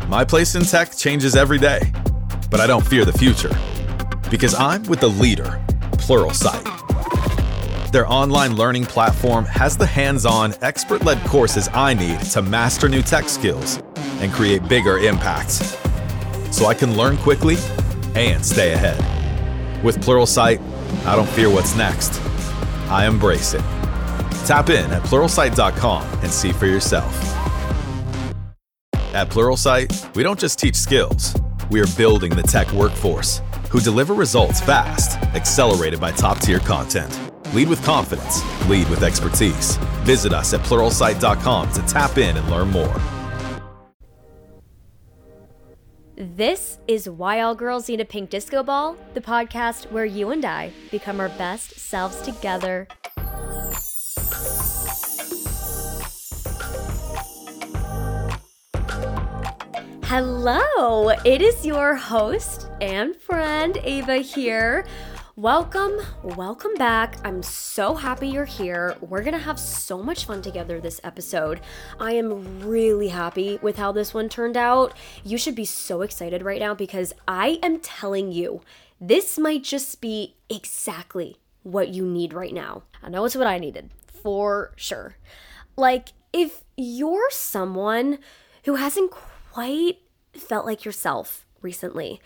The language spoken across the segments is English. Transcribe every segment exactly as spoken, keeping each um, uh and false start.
My place in tech changes every day, but I don't fear the future because I'm with the leader, Pluralsight. Their online learning platform has the hands-on, expert-led courses I need to master new tech skills and create bigger impacts, so I can learn quickly and stay ahead. With Pluralsight, I don't fear what's next. I embrace it. Tap in at pluralsight dot com and see for yourself. At Pluralsight, we don't just teach skills. We are building the tech workforce who deliver results fast, accelerated by top-tier content. Lead with confidence. Lead with expertise. Visit us at pluralsight dot com to tap in and learn more. This is Why All Girls Need a Pink Disco Ball, the podcast where you and I become our best selves together. Hello, it is your host and friend, Ava here. Welcome, welcome back. I'm so happy you're here. We're gonna have so much fun together this episode. I am really happy with how this one turned out. You should be so excited right now because I am telling you, this might just be exactly what you need right now. I know it's what I needed, for sure. Like, if you're someone who hasn't quite felt like yourself recently,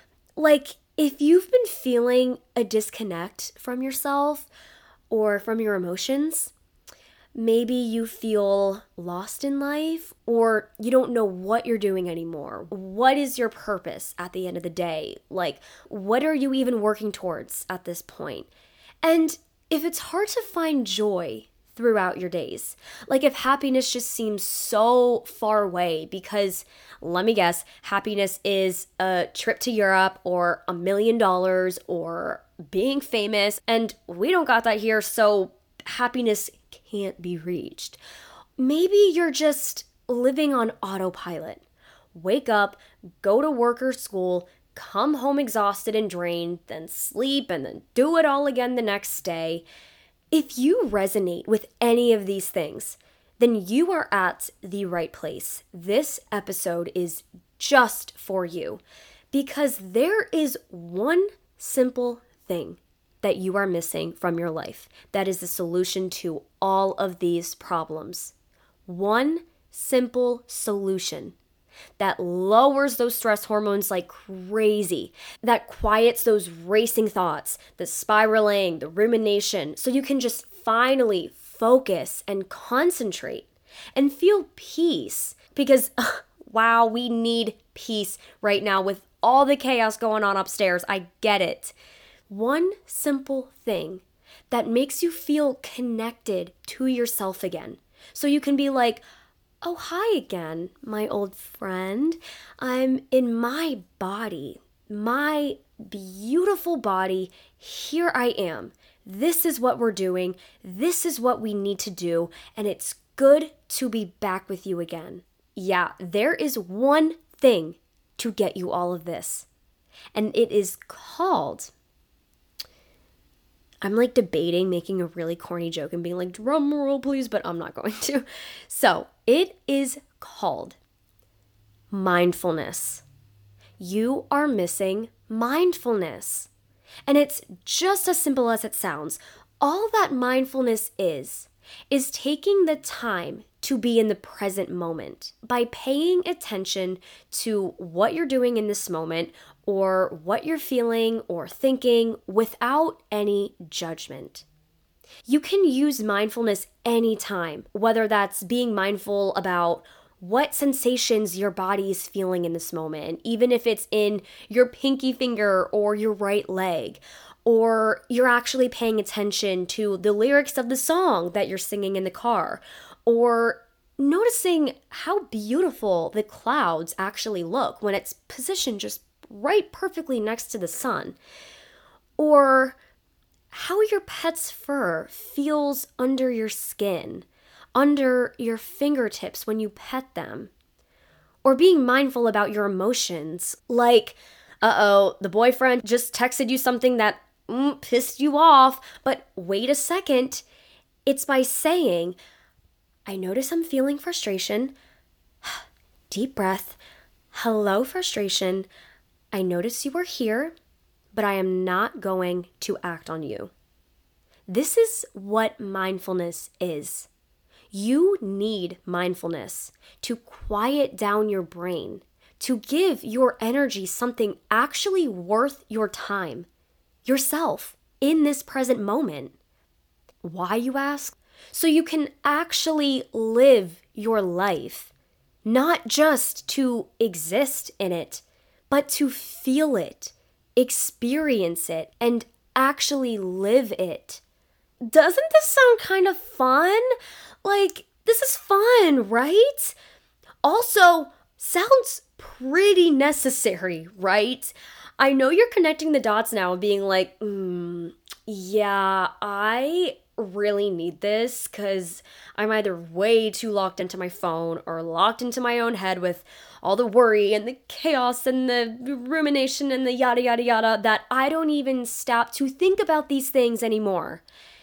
like if you've been feeling a disconnect from yourself or from your emotions, maybe you feel lost in life or you don't know what you're doing anymore. What is your purpose at the end of the day? Like, what are you even working towards at this point? And if it's hard to find joy throughout your days, like if happiness just seems so far away because, let me guess, happiness is a trip to Europe or a million dollars or being famous, and we don't got that here, so happiness can't be reached. Maybe you're just living on autopilot. Wake up, go to work or school, come home exhausted and drained, then sleep, and then do it all again the next day. If you resonate with any of these things, then you are at the right place. This episode is just for you because there is one simple thing that you are missing from your life that is the solution to all of these problems. One simple solution that lowers those stress hormones like crazy, that quiets those racing thoughts, the spiraling, the rumination, so you can just finally focus and concentrate and feel peace. Because, uh, wow, we need peace right now with all the chaos going on upstairs. I get it. One simple thing that makes you feel connected to yourself again. So you can be like, oh, hi again, my old friend. I'm in my body, my beautiful body. Here I am. This is what we're doing. This is what we need to do. And it's good to be back with you again. Yeah, there is one thing to get you all of this. And it is called... I'm like debating making a really corny joke and being like, drum roll please, but I'm not going to. So it is called mindfulness. You are missing mindfulness. And it's just as simple as it sounds. All that mindfulness is, is taking the time to be in the present moment by paying attention to what you're doing in this moment or what you're feeling or thinking without any judgment. You can use mindfulness anytime, whether that's being mindful about what sensations your body is feeling in this moment, even if it's in your pinky finger or your right leg, or you're actually paying attention to the lyrics of the song that you're singing in the car, or noticing how beautiful the clouds actually look when it's positioned just right perfectly next to the sun, or how your pet's fur feels under your skin, under your fingertips when you pet them, or being mindful about your emotions, like, uh-oh, the boyfriend just texted you something that mm, pissed you off, but wait a second, it's by saying, I notice I'm feeling frustration, deep breath, Hello, frustration. I notice you are here, but I am not going to act on you. This is what mindfulness is. You need mindfulness to quiet down your brain, to give your energy something actually worth your time, yourself, in this present moment. Why, you ask? So you can actually live your life, not just to exist in it, but to feel it, experience it, and actually live it. Doesn't this sound kind of fun? Like, this is fun, right? Also, sounds pretty necessary, right? I know you're connecting the dots now and being like, mm, yeah, I really need this because I'm either way too locked into my phone or locked into my own head with all the worry and the chaos and the rumination and the yada, yada, yada that I don't even stop to think about these things anymore.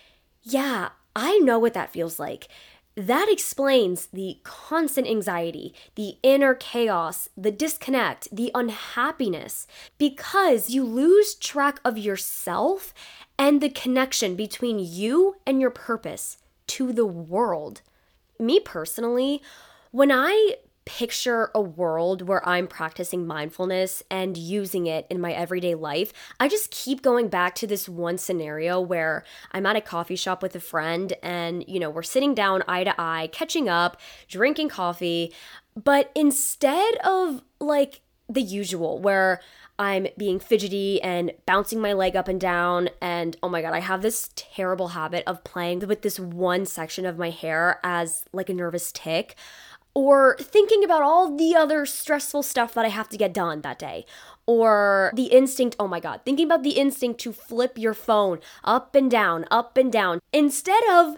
Yeah, I know what that feels like. That explains the constant anxiety, the inner chaos, the disconnect, the unhappiness, because you lose track of yourself and the connection between you and your purpose to the world. Me personally, when I picture a world where I'm practicing mindfulness and using it in my everyday life, I just keep going back to this one scenario where I'm at a coffee shop with a friend and, you know, we're sitting down eye to eye, catching up, drinking coffee, but instead of like the usual where I'm being fidgety and bouncing my leg up and down. And oh my God, I have this terrible habit of playing with this one section of my hair as like a nervous tick, or thinking about all the other stressful stuff that I have to get done that day. Or the instinct, oh my God, thinking about the instinct to flip your phone up and down, up and down, instead of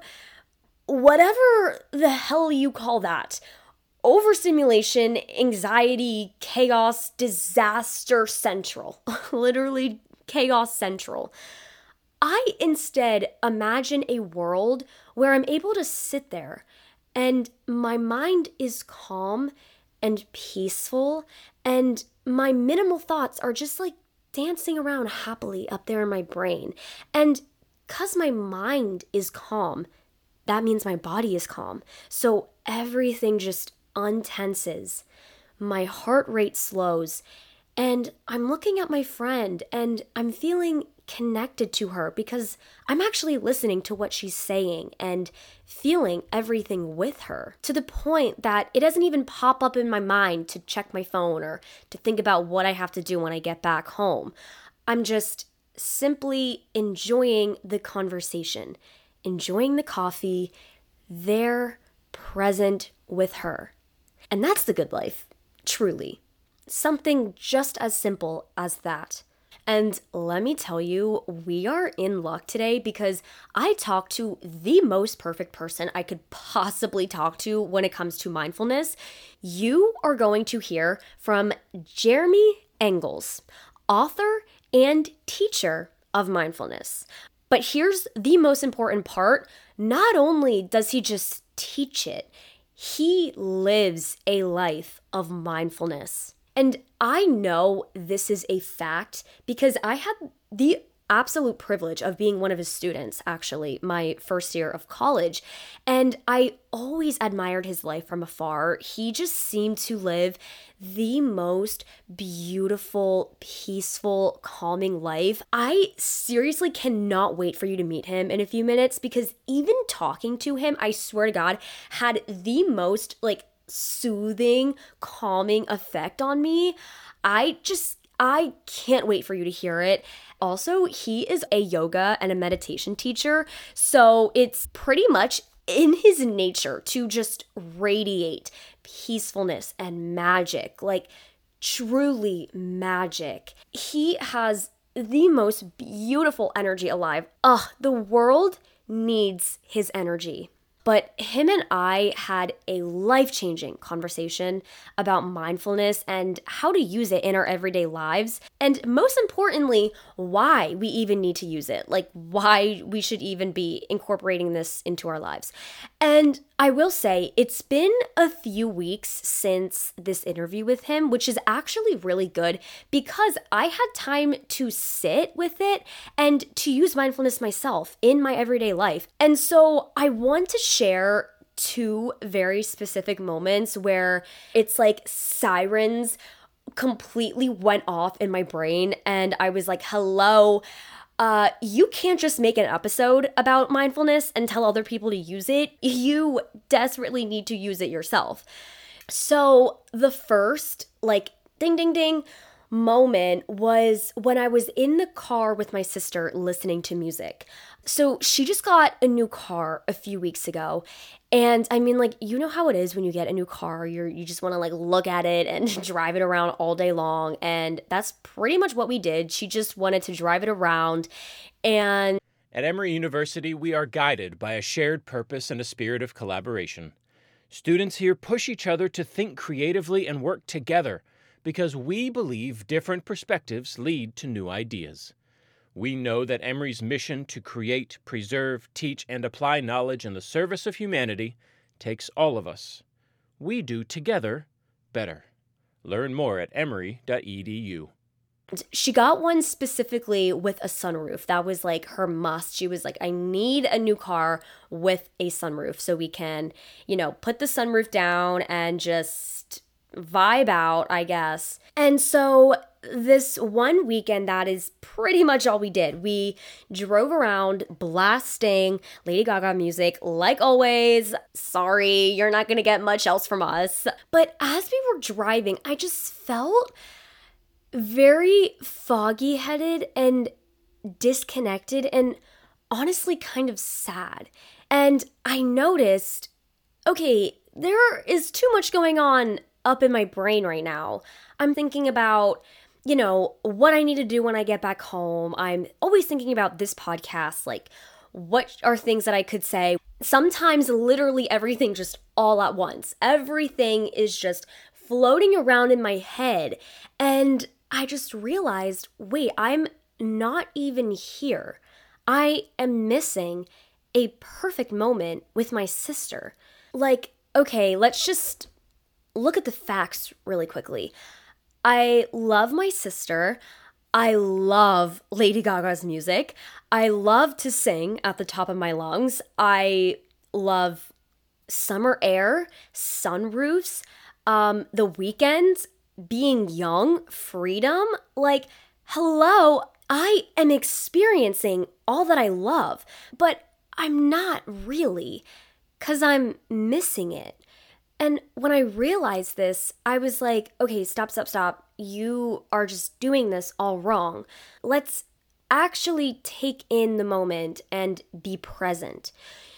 whatever the hell you call that. Overstimulation, anxiety, chaos, disaster central. Literally chaos central. I instead imagine a world where I'm able to sit there and my mind is calm and peaceful and my minimal thoughts are just like dancing around happily up there in my brain. And because my mind is calm, that means my body is calm. So everything just untenses, my heart rate slows, and I'm looking at my friend and I'm feeling connected to her because I'm actually listening to what she's saying and feeling everything with her, to the point that it doesn't even pop up in my mind to check my phone or to think about what I have to do when I get back home. I'm just simply enjoying the conversation, enjoying the coffee, there, present with her. And that's the good life, truly. Something just as simple as that. And let me tell you, we are in luck today because I talked to the most perfect person I could possibly talk to when it comes to mindfulness. You are going to hear from Jeremy Engels, author and teacher of mindfulness. But here's the most important part. Not only does he just teach it, he lives a life of mindfulness. And I know this is a fact because I had the absolute privilege of being one of his students, actually, my first year of college. And I always admired his life from afar. He just seemed to live the most beautiful, peaceful, calming life. I seriously cannot wait for you to meet him in a few minutes because even talking to him, I swear to God, had the most like soothing, calming effect on me. I just, I can't wait for you to hear it. Also, he is a yoga and a meditation teacher, so it's pretty much in his nature to just radiate peacefulness and magic, like truly magic. He has the most beautiful energy alive. Ugh, the world needs his energy. But him and I had a life-changing conversation about mindfulness and how to use it in our everyday lives. And most importantly, why we even need to use it, like why we should even be incorporating this into our lives. And I will say it's been a few weeks since this interview with him, which is actually really good because I had time to sit with it and to use mindfulness myself in my everyday life. And so I want to share two very specific moments where it's like sirens completely went off in my brain and I was like, hello, uh, you can't just make an episode about mindfulness and tell other people to use it. You desperately need to use it yourself. So the first like ding, ding, ding moment was when I was in the car with my sister listening to music. So she just got a new car a few weeks ago. And I mean, like, you know how it is when you get a new car, you're, you just want to like look at it and drive it around all day long. And that's pretty much what we did. She just wanted to drive it around. And at Emory University, we are guided by a shared purpose and a spirit of collaboration. Students here push each other to think creatively and work together because we believe different perspectives lead to new ideas. We know that Emory's mission to create, preserve, teach, and apply knowledge in the service of humanity takes all of us. We do together better. Learn more at emory dot e d u. She got one specifically with a sunroof. That was like her must. She was like, I need a new car with a sunroof so we can, you know, put the sunroof down and just vibe out, I guess. And so this one weekend, that is pretty much all we did. We drove around blasting Lady Gaga music, like always. Sorry, you're not gonna get much else from us. But as we were driving, I just felt very foggy-headed and disconnected and honestly kind of sad. And I noticed, okay, there is too much going on up in my brain right now. I'm thinking about, you know, what I need to do when I get back home. I'm always thinking about this podcast, like what are things that I could say. Sometimes literally everything just all at once. Everything is just floating around in my head. And I just realized, wait, I'm not even here. I am missing a perfect moment with my sister. Like, okay, let's just look at the facts really quickly. I love my sister. I love Lady Gaga's music. I love to sing at the top of my lungs. I love summer air, sunroofs, um, the weekends, being young, freedom. Like, hello, I am experiencing all that I love, but I'm not really, because I'm missing it. And when I realized this, I was like, okay, stop, stop, stop. You are just doing this all wrong. Let's actually take in the moment and be present.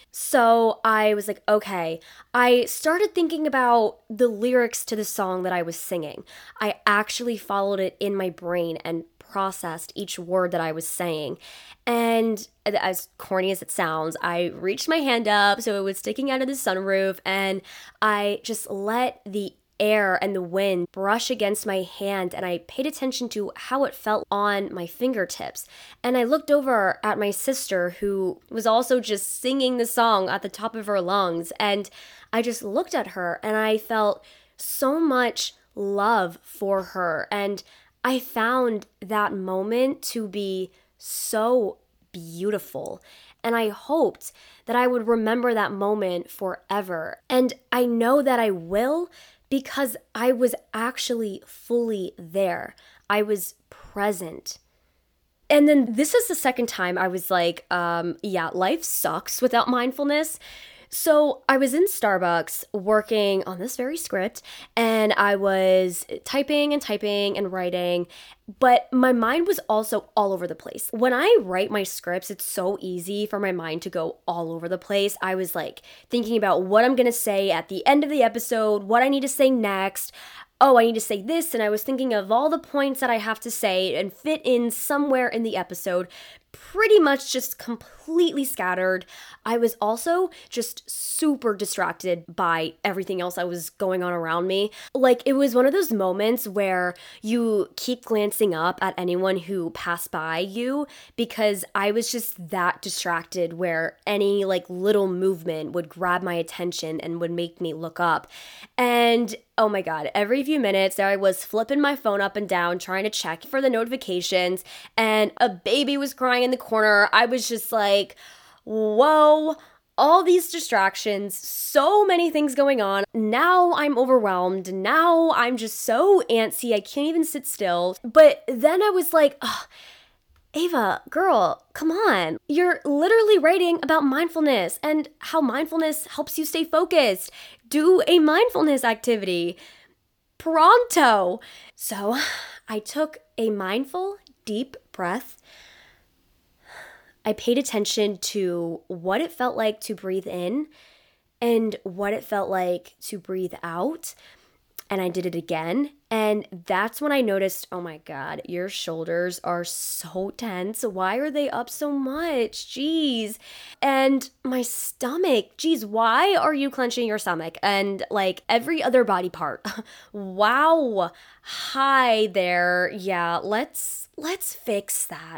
So I was like, okay, I started thinking about the lyrics to the song that I was singing. I actually followed it in my brain and processed each word that I was saying. And as corny as it sounds, I reached my hand up so it was sticking out of the sunroof, and I just let the air and the wind brush against my hand, and I paid attention to how it felt on my fingertips. And I looked over at my sister, who was also just singing the song at the top of her lungs, and I just looked at her and I felt so much love for her. And I found that moment to be so beautiful. And I hoped that I would remember that moment forever. And I know that I will, because I was actually fully there. I was present. And then this is the second time I was like, um, yeah, life sucks without mindfulness. So I was in Starbucks working on this very script, and I was typing and typing and writing, but my mind was also all over the place. When I write my scripts, it's so easy for my mind to go all over the place. I was like thinking about what I'm going to say at the end of the episode, what I need to say next. Oh, I need to say this, and I was thinking of all the points that I have to say and fit in somewhere in the episode. pretty much just completely scattered. I was also just super distracted by everything else that was going on around me. Like, it was one of those moments where you keep glancing up at anyone who passed by you, because I was just that distracted where any like little movement would grab my attention and would make me look up. And oh my God, every few minutes there I was flipping my phone up and down, trying to check for the notifications, and a baby was crying in the corner. I was just like, whoa, all these distractions, so many things going on. Now I'm overwhelmed. Now I'm just so antsy. I can't even sit still. But then I was like, oh, Ava, girl, come on. You're literally writing about mindfulness and how mindfulness helps you stay focused. Do a mindfulness activity. Pronto. So I took a mindful, deep breath. I paid attention to what it felt like to breathe in and what it felt like to breathe out. And I did it again. And that's when I noticed, oh my God, your shoulders are so tense. Why are they up so much? Jeez. And my stomach, geez, why are you clenching your stomach? And like every other body part. Wow. Hi there. Yeah, let's let's fix that.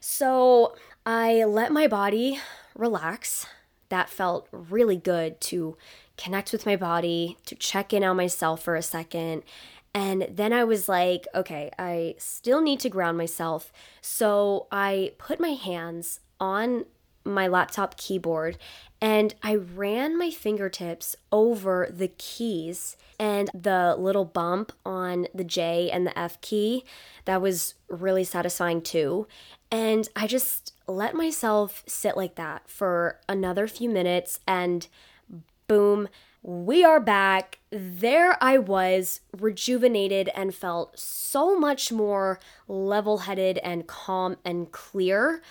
So I let my body relax. That felt really good to connect with my body, to check in on myself for a second. And then I was like, okay, I still need to ground myself. So I put my hands on my laptop keyboard and I ran my fingertips over the keys and the little bump on the J and the F key. That was really satisfying too. And I just let myself sit like that for another few minutes, and boom, we are back. There I was, rejuvenated, and felt so much more level-headed and calm and clear.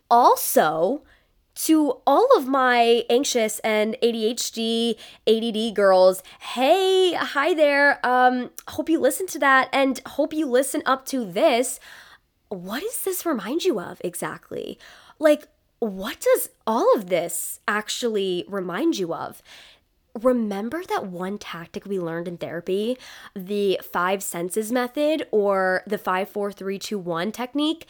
Also, to all of my anxious and A D H D, A D D girls, hey, hi there. Um, hope you listen to that and hope you listen up to this. What does this remind you of exactly? Like, what does all of this actually remind you of? Remember that one tactic we learned in therapy, the five senses method or the five, four, three, two, one technique?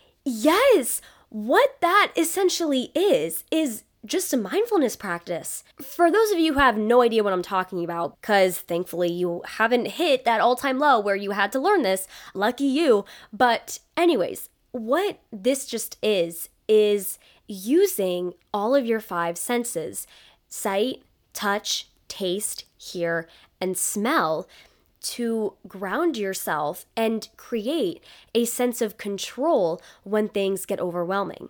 Yes, what that essentially is, is just a mindfulness practice. For those of you who have no idea what I'm talking about, because thankfully you haven't hit that all-time low where you had to learn this, lucky you. But anyways, what this just is, is using all of your five senses, sight, touch, taste, hear, and smell, to ground yourself and create a sense of control when things get overwhelming.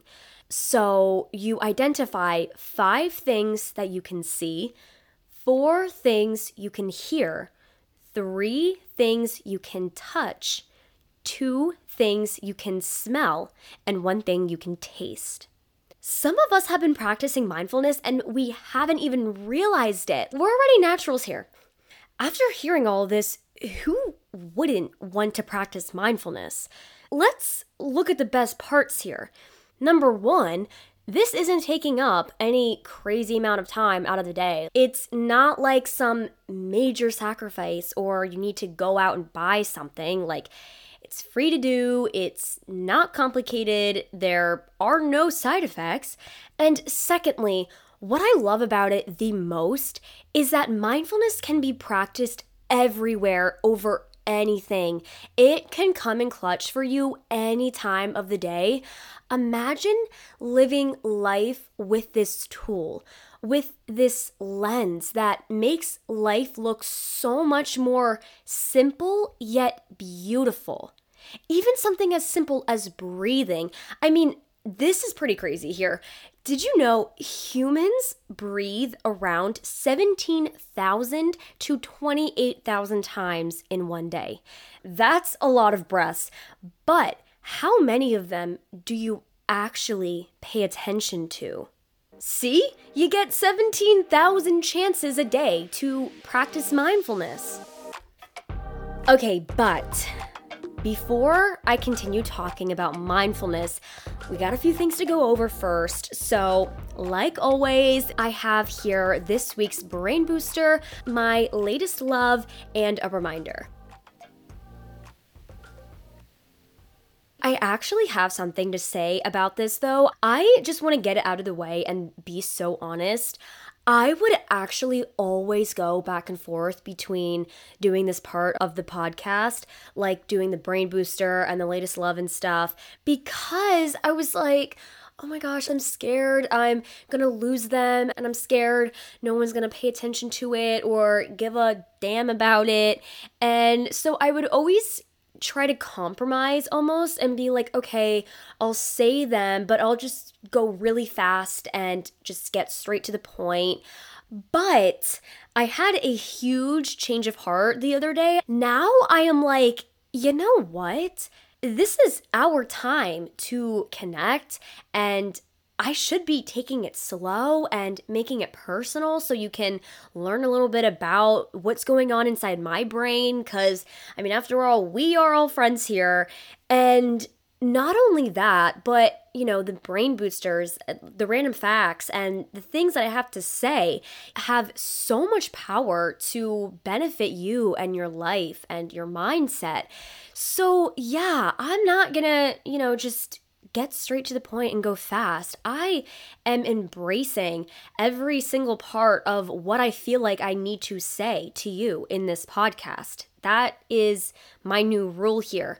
So you identify five things that you can see, four things you can hear, three things you can touch, two things you can smell, and one thing you can taste. Some of us have been practicing mindfulness and we haven't even realized it. We're already naturals here. After hearing all this, who wouldn't want to practice mindfulness? Let's look at the best parts here. Number one, this isn't taking up any crazy amount of time out of the day. It's not like some major sacrifice or you need to go out and buy something. Like, it's free to do, it's not complicated, there are no side effects. And secondly, what I love about it the most is that mindfulness can be practiced everywhere over anything. It can come in clutch for you any time of the day. Imagine living life with this tool, with this lens that makes life look so much more simple yet beautiful. Even something as simple as breathing. I mean, this is pretty crazy here. Did you know humans breathe around seventeen thousand to twenty-eight thousand times in one day? That's a lot of breaths, but how many of them do you actually pay attention to? See, you get seventeen thousand chances a day to practice mindfulness. Okay, but before I continue talking about mindfulness, we got a few things to go over first. So, like always, I have here this week's Brain Booster, my latest love, and a reminder. I actually have something to say about this though. I just want to get it out of the way and be so honest. I would actually always go back and forth between doing this part of the podcast, like doing the Brain Booster and the latest love and stuff, because I was like, oh my gosh, I'm scared I'm gonna lose them, and I'm scared no one's gonna pay attention to it or give a damn about it. And so I would always try to compromise almost and be like, okay, I'll say them, but I'll just go really fast and just get straight to the point. But I had a huge change of heart the other day. Now I am like, you know what? This is our time to connect, and I should be taking it slow and making it personal so you can learn a little bit about what's going on inside my brain. Because, I mean, after all, we are all friends here. And not only that, but, you know, the brain boosters, the random facts, and the things that I have to say have so much power to benefit you and your life and your mindset. So, yeah, I'm not gonna, you know, just get straight to the point and go fast. I am embracing every single part of what I feel like I need to say to you in this podcast. That is my new rule here.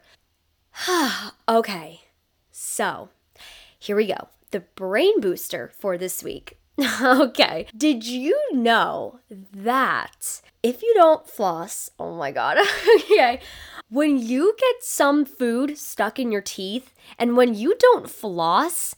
Okay, so here we go. The brain booster for this week. Okay, did you know that if you don't floss, oh my god, okay, when you get some food stuck in your teeth and when you don't floss,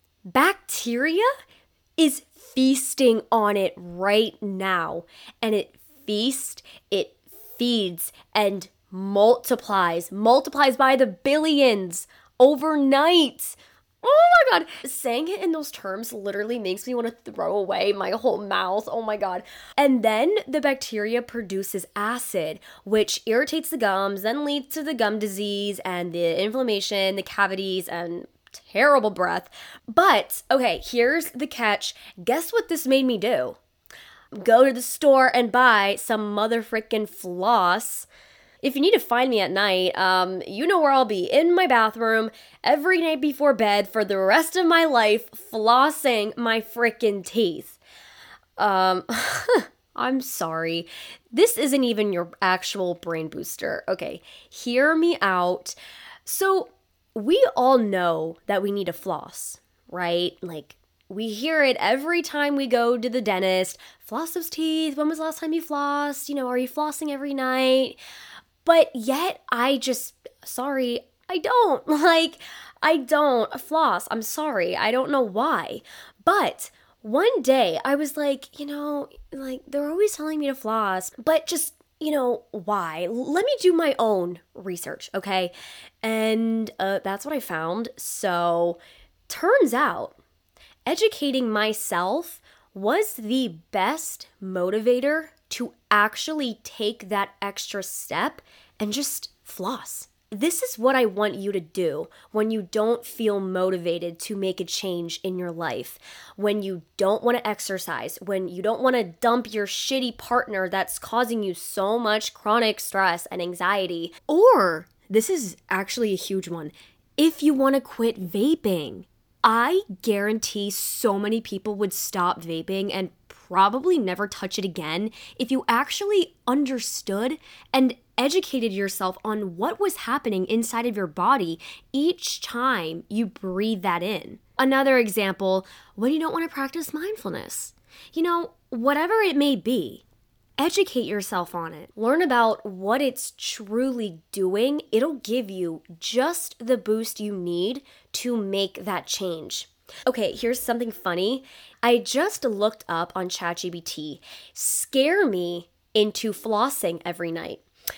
bacteria is feasting on it right now. And it feasts, it feeds, and multiplies, multiplies by the billions overnight. Oh my god. Saying it in those terms literally makes me want to throw away my whole mouth. Oh my god. And then the bacteria produces acid, which irritates the gums, then leads to the gum disease and the inflammation, the cavities, and terrible breath. But, okay, here's the catch. Guess what this made me do? Go to the store and buy some mother frickin' floss. If you need to find me at night, um, you know where I'll be, in my bathroom every night before bed for the rest of my life, flossing my frickin' teeth. Um, I'm sorry. This isn't even your actual brain booster. Okay, hear me out. So, we all know that we need to floss, right? Like, we hear it every time we go to the dentist. Floss those teeth. When was the last time you flossed? You know, are you flossing every night? But yet, I just, sorry, I don't. Like, I don't floss. I'm sorry. I don't know why. But one day, I was like, you know, like, they're always telling me to floss, but just, you know, why? Let me do my own research, okay? And uh, that's what I found. So, turns out, educating myself was the best motivator to actually take that extra step and just floss. This is what I want you to do when you don't feel motivated to make a change in your life, when you don't want to exercise, when you don't want to dump your shitty partner that's causing you so much chronic stress and anxiety. Or, this is actually a huge one, if you want to quit vaping. I guarantee so many people would stop vaping and probably never touch it again if you actually understood and educated yourself on what was happening inside of your body each time you breathe that in. Another example, when you don't want to practice mindfulness. You know, whatever it may be, educate yourself on it. Learn about what it's truly doing. It'll give you just the boost you need to make that change. Okay, here's something funny. I just looked up on ChatGPT, scare me into flossing every night.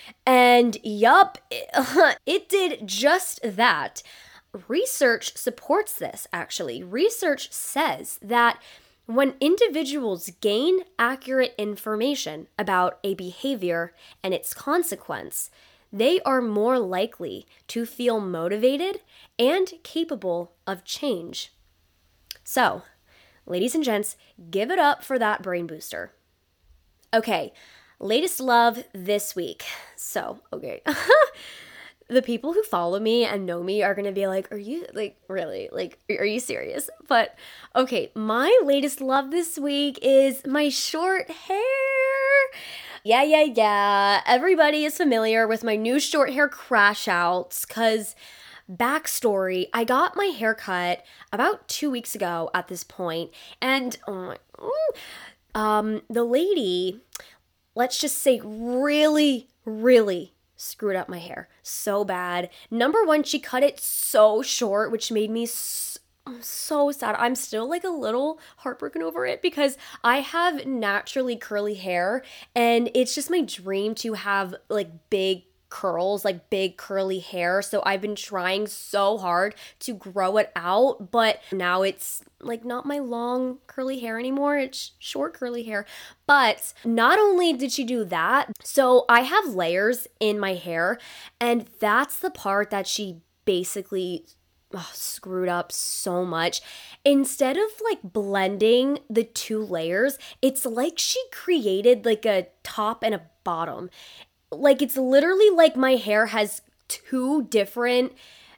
And yup, it, it did just that. Research supports this, actually. Research says that when individuals gain accurate information about a behavior and its consequence, they are more likely to feel motivated and capable of change. So, ladies and gents, give it up for that brain booster. Okay, latest love this week. So, okay. The people who follow me and know me are going to be like, are you, like, really? Like, are you serious? But, okay, my latest love this week is my short hair. Yeah, yeah, yeah. Everybody is familiar with my new short hair crash outs because, backstory, I got my hair cut about two weeks ago at this point, and oh my, um, the lady, let's just say, really, really screwed up my hair so bad. Number one, she cut it so short, which made me so, so sad. I'm still like a little heartbroken over it because I have naturally curly hair and it's just my dream to have like big curls, like big curly hair. So I've been trying so hard to grow it out, but now it's like not my long curly hair anymore. It's short curly hair. But not only did she do that, so I have layers in my hair, and that's the part that she basically oh, screwed up so much. Instead of like blending the two layers, it's like she created like a top and a bottom. Like, it's literally like my hair has two different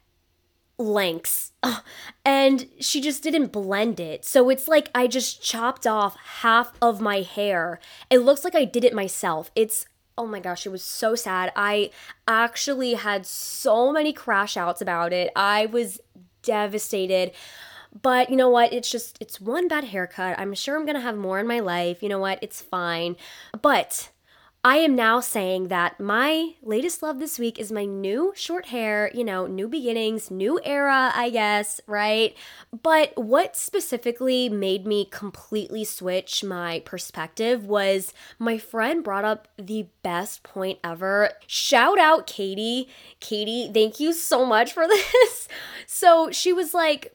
lengths and she just didn't blend it. So it's like I just chopped off half of my hair. It looks like I did it myself. It's, oh my gosh, it was so sad. I actually had so many crash outs about it. I was devastated. But you know what? It's just, it's one bad haircut. I'm sure I'm going to have more in my life. You know what? It's fine. But I am now saying that my latest love this week is my new short hair, you know, new beginnings, new era, I guess, right? But what specifically made me completely switch my perspective was my friend brought up the best point ever. Shout out Katie. Katie, thank you so much for this. So she was like,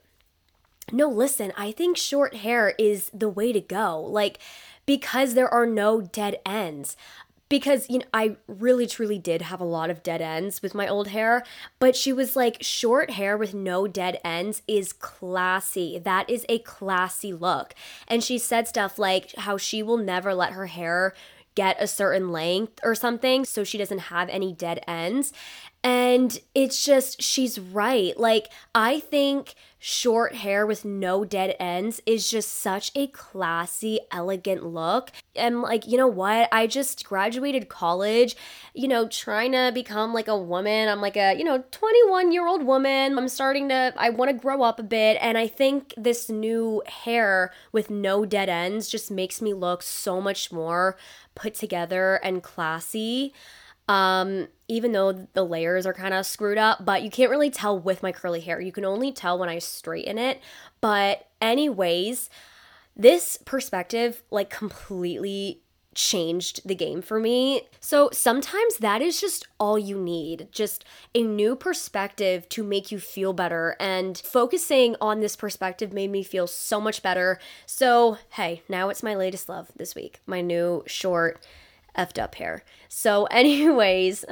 no, listen, I think short hair is the way to go. Like, because there are no dead ends. Because, you know, I really, truly did have a lot of dead ends with my old hair, but she was like, short hair with no dead ends is classy. That is a classy look. And she said stuff like how she will never let her hair get a certain length or something so she doesn't have any dead ends. And it's just, she's right. Like, I think short hair with no dead ends is just such a classy, elegant look. And like, you know what? I just graduated college, you know, trying to become like a woman. I'm like a, you know, twenty-one year old woman. I'm starting to, I want to grow up a bit. And I think this new hair with no dead ends just makes me look so much more put together and classy. Um, even though the layers are kind of screwed up, but you can't really tell with my curly hair. You can only tell when I straighten it. But anyways, this perspective like completely changed the game for me. So sometimes that is just all you need, just a new perspective to make you feel better. And focusing on this perspective made me feel so much better. So hey, now it's my latest love this week, my new short effed up hair. So anyways,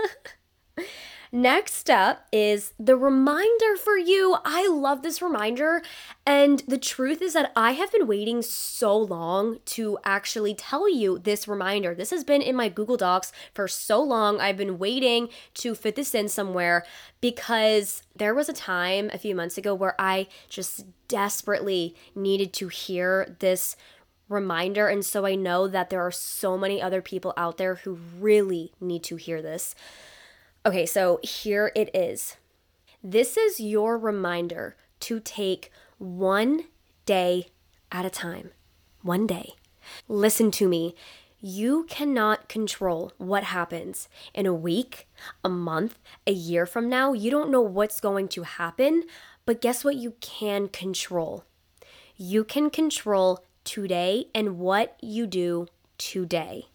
next up is the reminder for you. I love this reminder. And the truth is that I have been waiting so long to actually tell you this reminder. This has been in my Google Docs for so long. I've been waiting to fit this in somewhere because there was a time a few months ago where I just desperately needed to hear this reminder. And so I know that there are so many other people out there who really need to hear this. Okay, so here it is. This is your reminder to take one day at a time. One day. Listen to me. You cannot control what happens in a week, a month, a year from now. You don't know what's going to happen, but guess what you can control? You can control today and what you do today.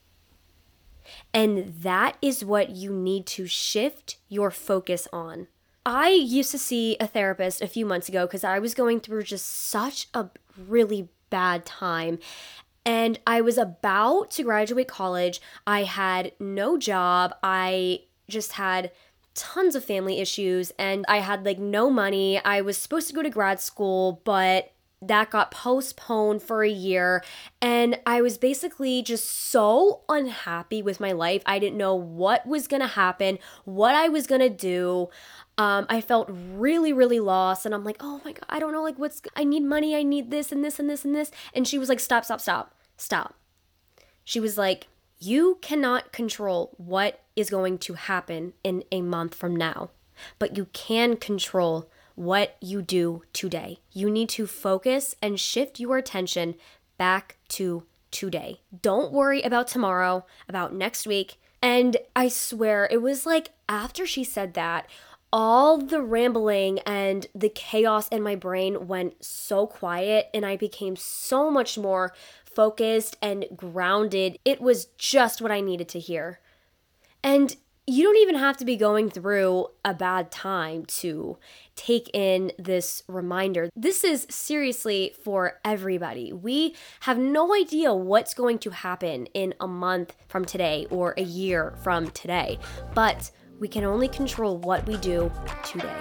And that is what you need to shift your focus on. I used to see a therapist a few months ago because I was going through just such a really bad time. And I was about to graduate college. I had no job. I just had tons of family issues and I had like no money. I was supposed to go to grad school, but that got postponed for a year. And I was basically just so unhappy with my life. I didn't know what was going to happen, what I was going to do. Um, I felt really, really lost. And I'm like, oh my God, I don't know, like, what's, I need money. I need this and this and this and this. And she was like, stop, stop, stop, stop. She was like, you cannot control what is going to happen in a month from now, but you can control what you do today. You need to focus and shift your attention back to today. Don't worry about tomorrow, about next week. And I swear, it was like after she said that, all the rambling and the chaos in my brain went so quiet and I became so much more focused and grounded. It was just what I needed to hear. And you don't even have to be going through a bad time to take in this reminder. This is seriously for everybody. We have no idea what's going to happen in a month from today or a year from today, but we can only control what we do today.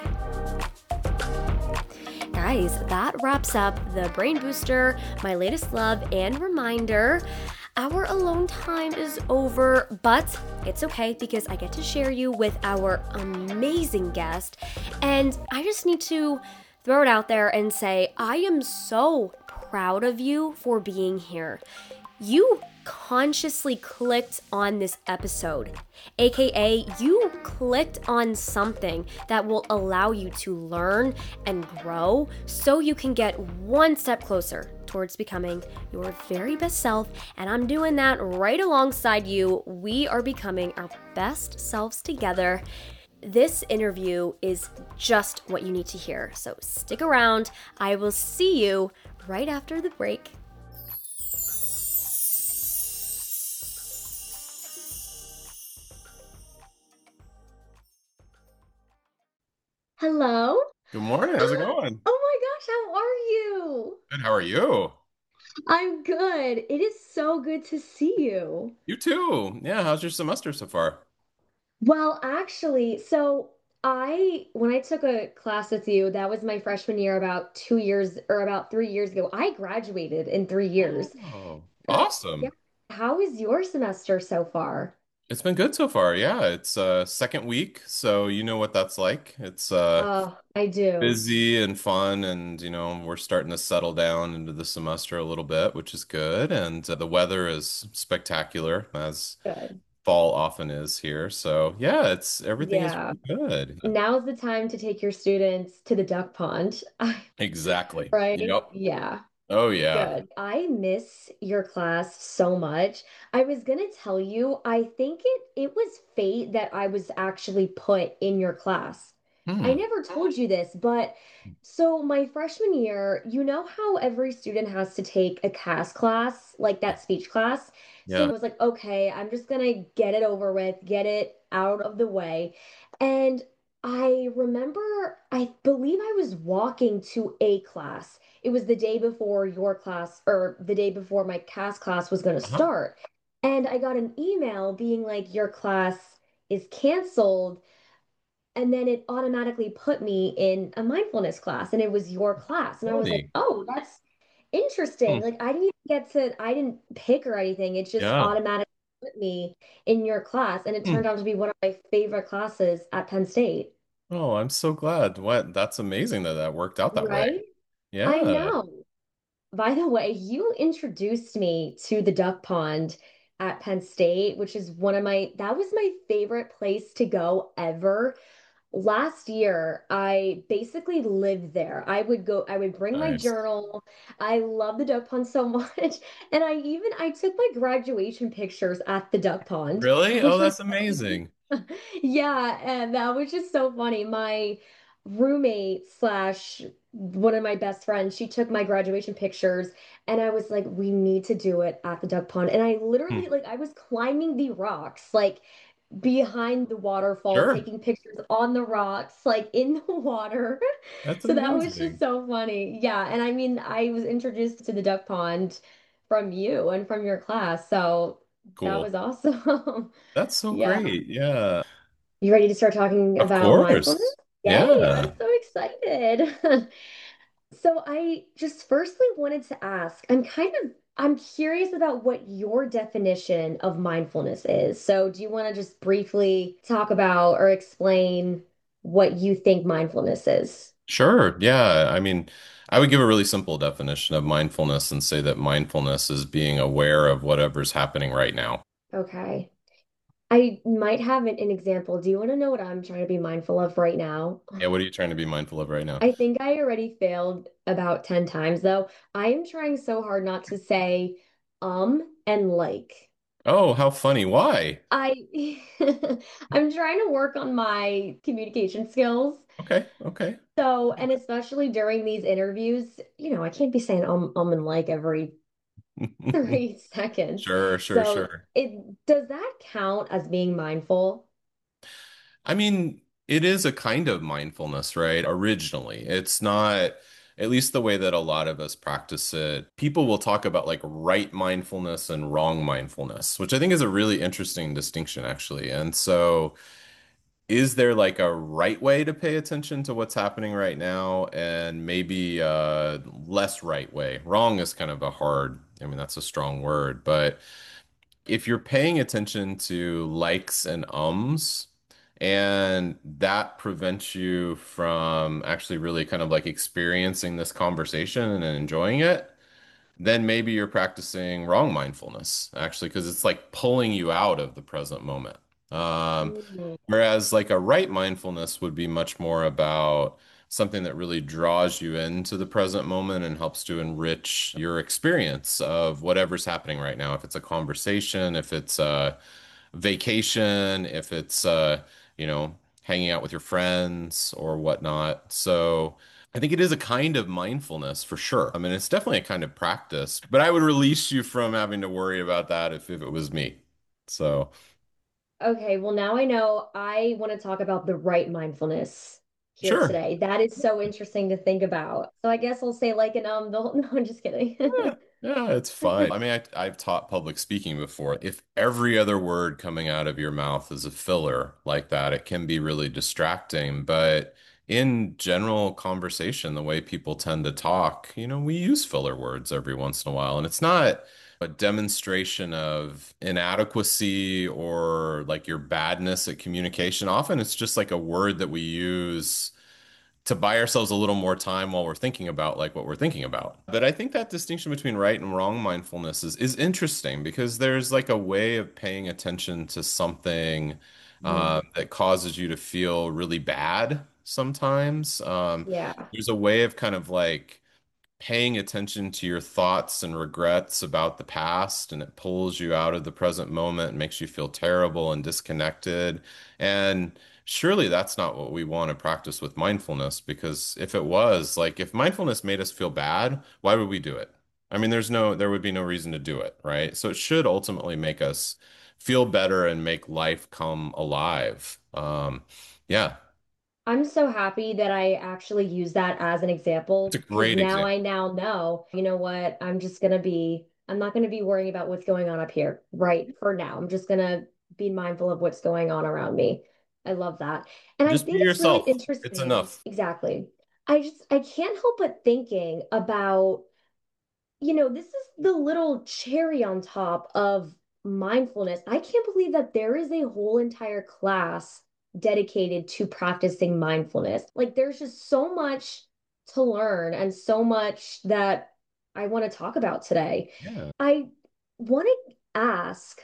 Guys, that wraps up the Brain Booster, my latest love and reminder. Our alone time is over, but it's okay because I get to share you with our amazing guest. And I just need to throw it out there and say, I am so proud of you for being here. You consciously clicked on this episode, aka you clicked on something that will allow you to learn and grow so you can get one step closer towards becoming your very best self. And I'm doing that right alongside you. We are becoming our best selves together. This interview is just what you need to hear, so stick around. I will see you right after the break. Hello? Good morning. How's it going? Oh my gosh, how are you? Good. How are you? I'm good. It is so good to see you. You too. Yeah. How's your semester so far? Well, actually, so I, when I took a class with you, that was my freshman year about two years or about three years ago. I graduated in three years. Oh, Uh, yeah. awesome. How is your semester so far? It's been good so far. Yeah. It's uh second week, so you know what that's like. It's uh Oh, I do. busy and fun, and you know, we're starting to settle down into the semester a little bit, which is good. And uh, the weather is spectacular, as Good. fall often is here. So yeah, it's everything is Yeah. really good. Now's the time to take your students to the duck pond. Exactly. Right? Yep. Yeah. Oh yeah. Good. I miss your class so much. I was gonna tell you, I think it it was fate that I was actually put in your class. I Hmm. never told you this, but so my freshman year, you know how every student has to take a C A S class, like that speech class? So I Yeah. was like, okay, I'm just gonna get it over with, get it out of the way. And I remember, I believe I was walking to a class. It was the day before your class, or the day before my C A S class was going to Uh-huh. start. And I got an email being like, your class is canceled. And then it automatically put me in a mindfulness class, and it was your class. And I was like, Really? oh, that's Hmm. interesting. Like, I didn't even get to, I didn't pick or anything. It just Yeah. automatically put me in your class. And it Hmm. turned out to be one of my favorite classes at Penn State. Oh, I'm so glad. What? That's amazing that that worked out that way. Right? I Yeah. know. By the way, you introduced me to the duck pond at Penn State, which is one of my, that was my favorite place to go ever. Last year, I basically lived there. I would go, I would bring my Nice. journal. I love the duck pond so much. And I even, I took my graduation pictures at the duck pond, Really? Oh, which was that's amazing. yeah, and that was just so funny. My roommate slash one of my best friends, she took my graduation pictures, and I was like, we need to do it at the duck pond. And I Hmm. literally, like, I was climbing the rocks, like behind the waterfall, Sure. taking pictures on the rocks, like in the water. That's So that was just amazing. so funny. Yeah, and I mean, I was introduced to the duck pond from you and from your class, so that Cool. was awesome. That's so Yeah. great. Yeah. You ready to start talking Of about mindfulness? course. Yay, I'm Yeah. so excited. So I just firstly wanted to ask, I'm kind of I'm curious about what your definition of mindfulness is. So do you want to just briefly talk about or explain what you think mindfulness is? Sure. Yeah. I mean, I would give a really simple definition of mindfulness and say that mindfulness is being aware of whatever's happening right now. Okay. I might have an, an example. Do you want to know what I'm trying to be mindful of right now? Yeah, what are you trying to be mindful of right now? I think I already failed about ten times though. I am trying so hard not to say um and like. Oh, how funny. Why? I I'm trying to work on my communication skills. Okay. Okay. So, and especially during these interviews, you know, I can't be saying um um and like every three seconds. Sure, sure, So, sure. it does that count as being mindful? I mean, it is a kind of mindfulness, right? Originally, it's not, at least the way that a lot of us practice it. People will talk about like right mindfulness and wrong mindfulness, which I think is a really interesting distinction, actually. And so, is there like a right way to pay attention to what's happening right now and maybe a less right way? Wrong is kind of a hard, I mean, that's a strong word, but if you're paying attention to likes and ums, and that prevents you from actually really kind of like experiencing this conversation and enjoying it, then maybe you're practicing wrong mindfulness, actually, because it's like pulling you out of the present moment. Um, Mhm. whereas like a right mindfulness would be much more about something that really draws you into the present moment and helps to enrich your experience of whatever's happening right now. If it's a conversation, if it's a vacation, if it's uh, you know, hanging out with your friends or whatnot. So I think it is a kind of mindfulness for sure. I mean, it's definitely a kind of practice, but I would release you from having to worry about that if, if it was me. So Okay, well now I know I want to talk about the right mindfulness here sure. today. That is so interesting to think about. So I guess I'll say like an um the whole, no, I'm just kidding. Yeah, yeah, it's fine. I mean, I, I've taught public speaking before. If every other word coming out of your mouth is a filler like that, it can be really distracting. But in general conversation, the way people tend to talk, you know, we use filler words every once in a while. And it's not a demonstration of inadequacy or like your badness at communication. Often it's just like a word that we use to buy ourselves a little more time while we're thinking about like what we're thinking about. But I think that distinction between right and wrong mindfulness is is interesting because there's like a way of paying attention to something uh, Mm, that causes you to feel really bad sometimes. Um, yeah. there's a way of kind of like paying attention to your thoughts and regrets about the past, and it pulls you out of the present moment and makes you feel terrible and disconnected. And surely that's not what we want to practice with mindfulness, because if it was, like, if mindfulness made us feel bad, why would we do it? I mean, there's no, there would be no reason to do it, right? So it should ultimately make us feel better and make life come alive. Um, yeah, I'm so happy that I actually use that as an it's a example because great now example. I now know, you know what, I'm just gonna be, I'm not gonna be worrying about what's going on up here, right? For now, I'm just gonna be mindful of what's going on around me. I love that. And I Just be think it's really yourself. It's interesting. enough. Exactly. I just, I can't help but thinking about you know, this is the little cherry on top of mindfulness. I can't believe that there is a whole entire class dedicated to practicing mindfulness. Like, there's just so much to learn and so much that I want to talk about today. Yeah. I want to ask,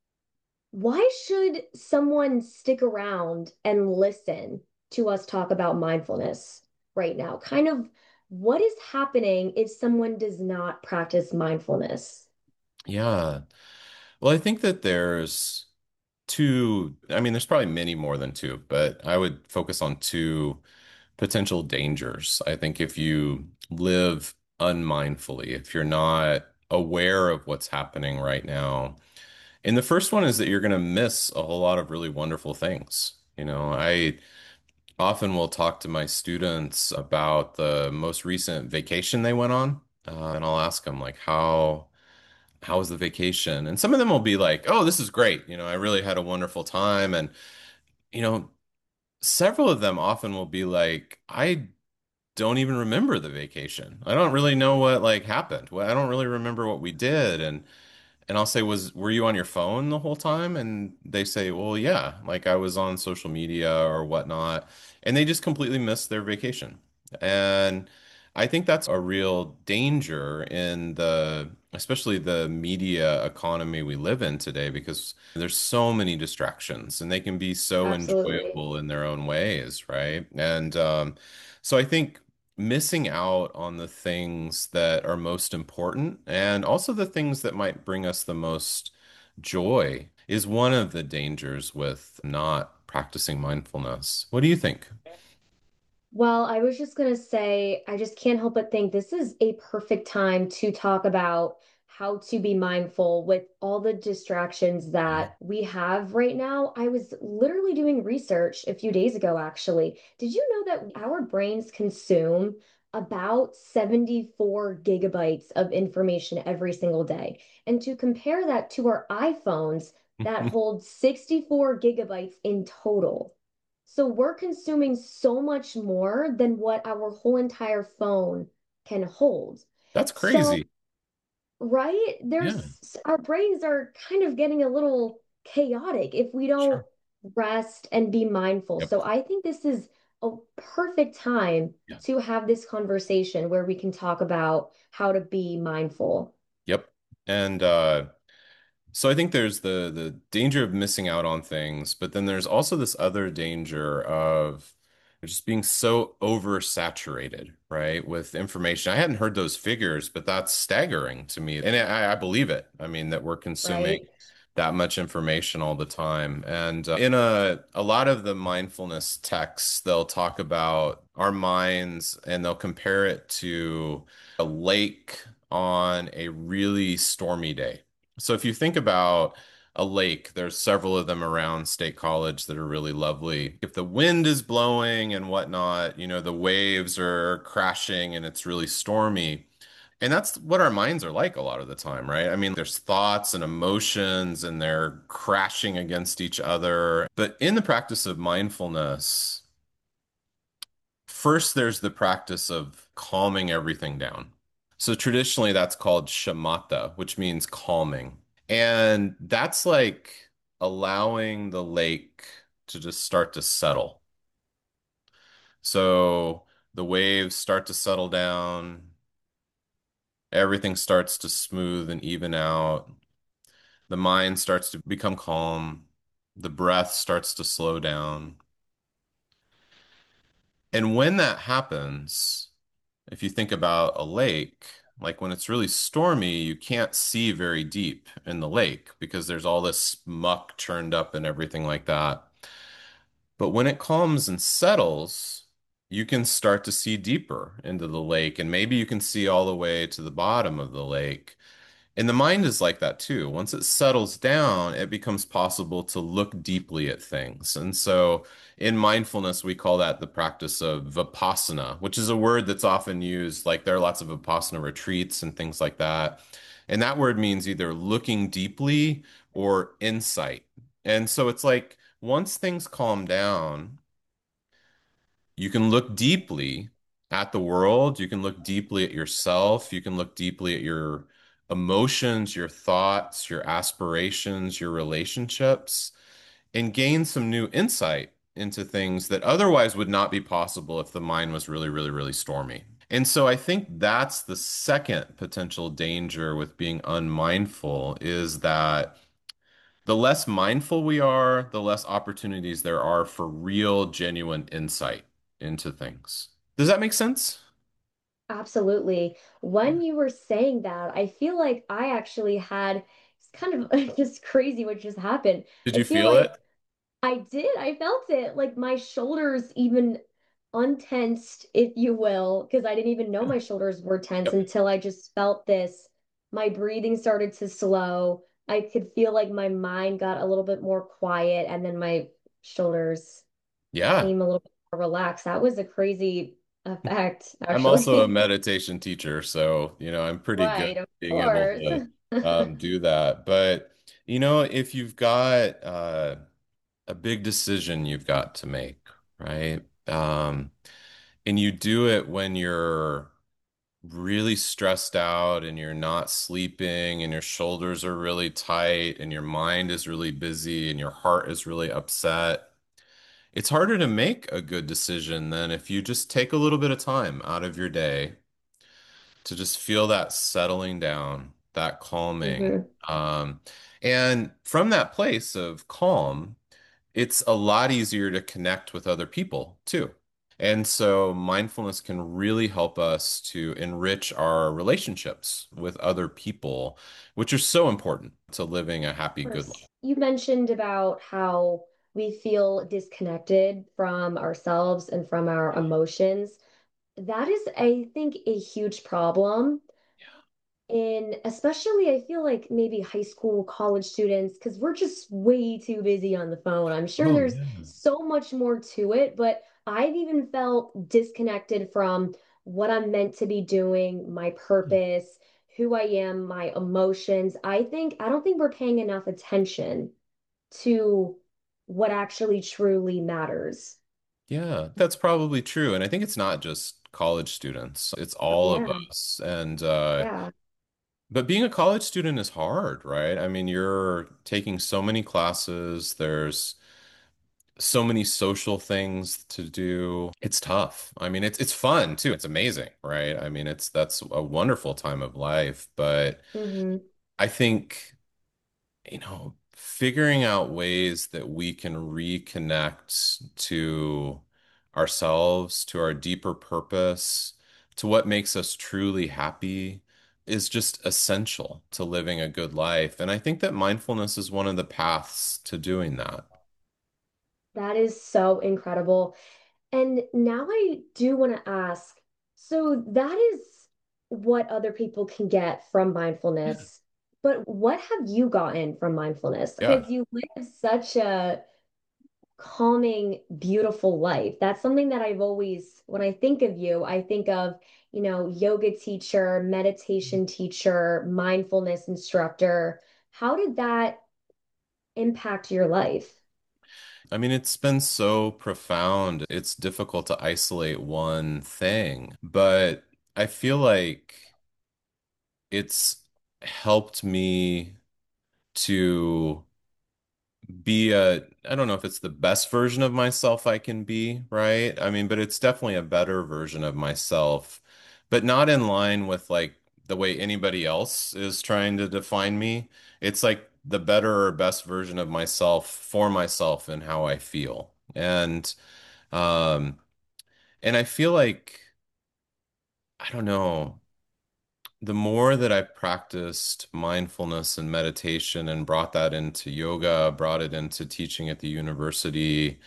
why should someone stick around and listen to us talk about mindfulness right now? Kind of what is happening if someone does not practice mindfulness? Yeah. Well, I think that there's two, I mean, there's probably many more than two, but I would focus on two potential dangers. I think if you live unmindfully, if you're not aware of what's happening right now, and the first one is that you're going to miss a whole lot of really wonderful things. You know, I often will talk to my students about the most recent vacation they went on, uh, and I'll ask them like, how how was the vacation? And some of them will be like, oh, this is great. You know, I really had a wonderful time. And, you know, several of them often will be like, I don't even remember the vacation. I don't really know what like happened. Well, I don't really remember what we did. And and I'll say, was were you on your phone the whole time? And they say, well, yeah, like I was on social media or whatnot. And they just completely missed their vacation. And I think that's a real danger in the, especially the media economy we live in today, because there's so many distractions and they can be so Absolutely. enjoyable in their own ways, right? And um, so I think missing out on the things that are most important and also the things that might bring us the most joy is one of the dangers with not practicing mindfulness. What do you think? Well, I was just going to say, I just can't help but think this is a perfect time to talk about how to be mindful with all the distractions Yeah. that we have right now. I was literally doing research a few days ago, actually. Did you know that our brains consume about seventy-four gigabytes of information every single day? And to compare that to our iPhones that hold sixty-four gigabytes in total. So we're consuming so much more than what our whole entire phone can hold. That's So, crazy. right, Yeah. there's our brains are kind of getting a little chaotic if we don't Sure. rest and be mindful. Yep. So I think this is a perfect time Yeah. to have this conversation where we can talk about how to be mindful. Yep. And uh so I think there's the the danger of missing out on things, but then there's also this other danger of just being so oversaturated, right, with information. I hadn't heard those figures, but that's staggering to me. And I, I believe it. I mean, that we're consuming Right? that much information all the time. And uh, in a a lot of the mindfulness texts, they'll talk about our minds and they'll compare it to a lake on a really stormy day. So if you think about a lake, there's several of them around State College that are really lovely. If the wind is blowing and whatnot, you know, the waves are crashing and it's really stormy. And that's what our minds are like a lot of the time, right? I mean, there's thoughts and emotions and they're crashing against each other. But in the practice of mindfulness, first there's the practice of calming everything down. So traditionally that's called shamatha, which means calming. And that's like allowing the lake to just start to settle. So the waves start to settle down, everything starts to smooth and even out. The mind starts to become calm. The breath starts to slow down. And when that happens, if you think about a lake, like when it's really stormy, you can't see very deep in the lake because there's all this muck churned up and everything like that. But when it calms and settles, you can start to see deeper into the lake, and maybe you can see all the way to the bottom of the lake. And the mind is like that too. Once it settles down, it becomes possible to look deeply at things. And so in mindfulness, we call that the practice of vipassana, which is a word that's often used. Like there are lots of vipassana retreats and things like that. And that word means either looking deeply or insight. And so it's like once things calm down, you can look deeply at the world. You can look deeply at yourself. You can look deeply at your emotions, your thoughts, your aspirations, your relationships, and gain some new insight into things that otherwise would not be possible if the mind was really, really, really stormy. And so I think that's the second potential danger with being unmindful is that the less mindful we are, the less opportunities there are for real, genuine insight into things. Does that make sense? Absolutely. When you were saying that, I feel like I actually had it's kind of just crazy what just happened. Did I you feel feel like it? I did. I felt it. Like my shoulders even untensed, if you will, because I didn't even know Yeah. my shoulders were tense Yep. until I just felt this. My breathing started to slow. I could feel like my mind got a little bit more quiet, and then my shoulders Yeah. became a little bit more relaxed. That was a crazy effect, I'm also a actually. meditation teacher, so you know, I'm pretty good Right, at of being able course. to um, do that. But you know, if you've got uh, a big decision you've got to make, right? Um, and you do it when you're really stressed out and you're not sleeping and your shoulders are really tight and your mind is really busy and your heart is really upset. It's harder to make a good decision than if you just take a little bit of time out of your day to just feel that settling down, that calming. Hmm. Um, and from that place of calm, it's a lot easier to connect with other people too. And so mindfulness can really help us to enrich our relationships with other people, which are so important to living a happy, good life. Course. You mentioned about how we feel disconnected from ourselves and from our emotions. That is, I think, a huge problem in especially I feel like maybe high school, college students, because we're just way too busy on the phone. I'm sure Oh, there's yeah. so much more to it, but I've even felt disconnected from what I'm meant to be doing, my purpose, who I am, my emotions. I think I don't think we're paying enough attention to what actually truly matters. Yeah, that's probably true. And I think it's not just college students, it's Oh, all of yeah. us. And uh Yeah. but being a college student is hard, right? I mean, you're taking so many classes, there's so many social things to do. It's tough. I mean, it's it's fun too. It's amazing, right? I mean, it's that's a wonderful time of life, but Hmm. I think, you know, figuring out ways that we can reconnect to ourselves, to our deeper purpose, to what makes us truly happy is just essential to living a good life. And I think that mindfulness is one of the paths to doing that. That is so incredible. And now I do want to ask, so that is what other people can get from Yeah. mindfulness, but what have you gotten from mindfulness? Yeah. Because you live such a calming, beautiful life. That's something that I've always, when I think of you, I think of, you know, yoga teacher, meditation teacher, mindfulness instructor. How did that impact your life? I mean, it's been so profound. It's difficult to isolate one thing, but I feel like it's helped me to be a, I don't know if it's the best version of myself I can be, right? I mean, but it's definitely a better version of myself, but not in line with like the way anybody else is trying to define me. It's like the better or best version of myself for myself and how I feel. And um and I feel like I don't know, the more that I practiced mindfulness and meditation and brought that into yoga, brought it into teaching at the university,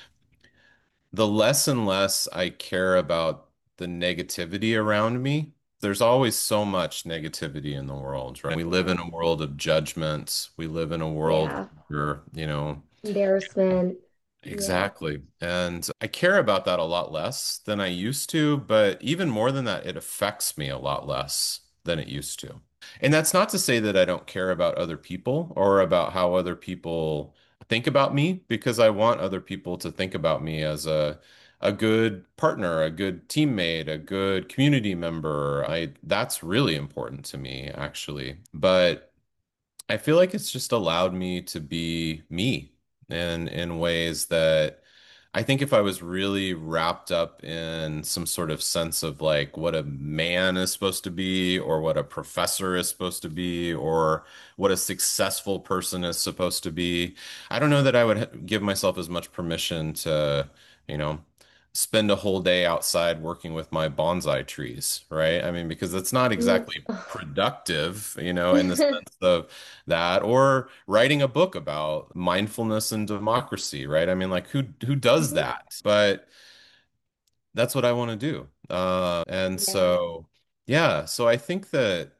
the less and less I care about the negativity around me. There's always so much negativity in the world, right? We live Yeah. in a world of judgments. We live in a world Yeah. where, you know, Embarrassment. Yeah. exactly. And I care about that a lot less than I used to, but even more than that, it affects me a lot less than it used to. And that's not to say that I don't care about other people or about how other people think about me, because I want other people to think about me as a a good partner, a good teammate, a good community member. I that's really important to me, actually. But I feel like it's just allowed me to be me in in ways that I think if I was really wrapped up in some sort of sense of like what a man is supposed to be, or what a professor is supposed to be, or what a successful person is supposed to be, I don't know that I would ha- give myself as much permission to, you know, spend a whole day outside working with my bonsai trees, right? I mean, because it's not Mm. exactly productive, you know, in the sense of that, or writing a book about mindfulness and democracy, right? I mean, like who who does Mhm. that? But that's what I want to do. Uh, and Yeah. so, yeah, so I think that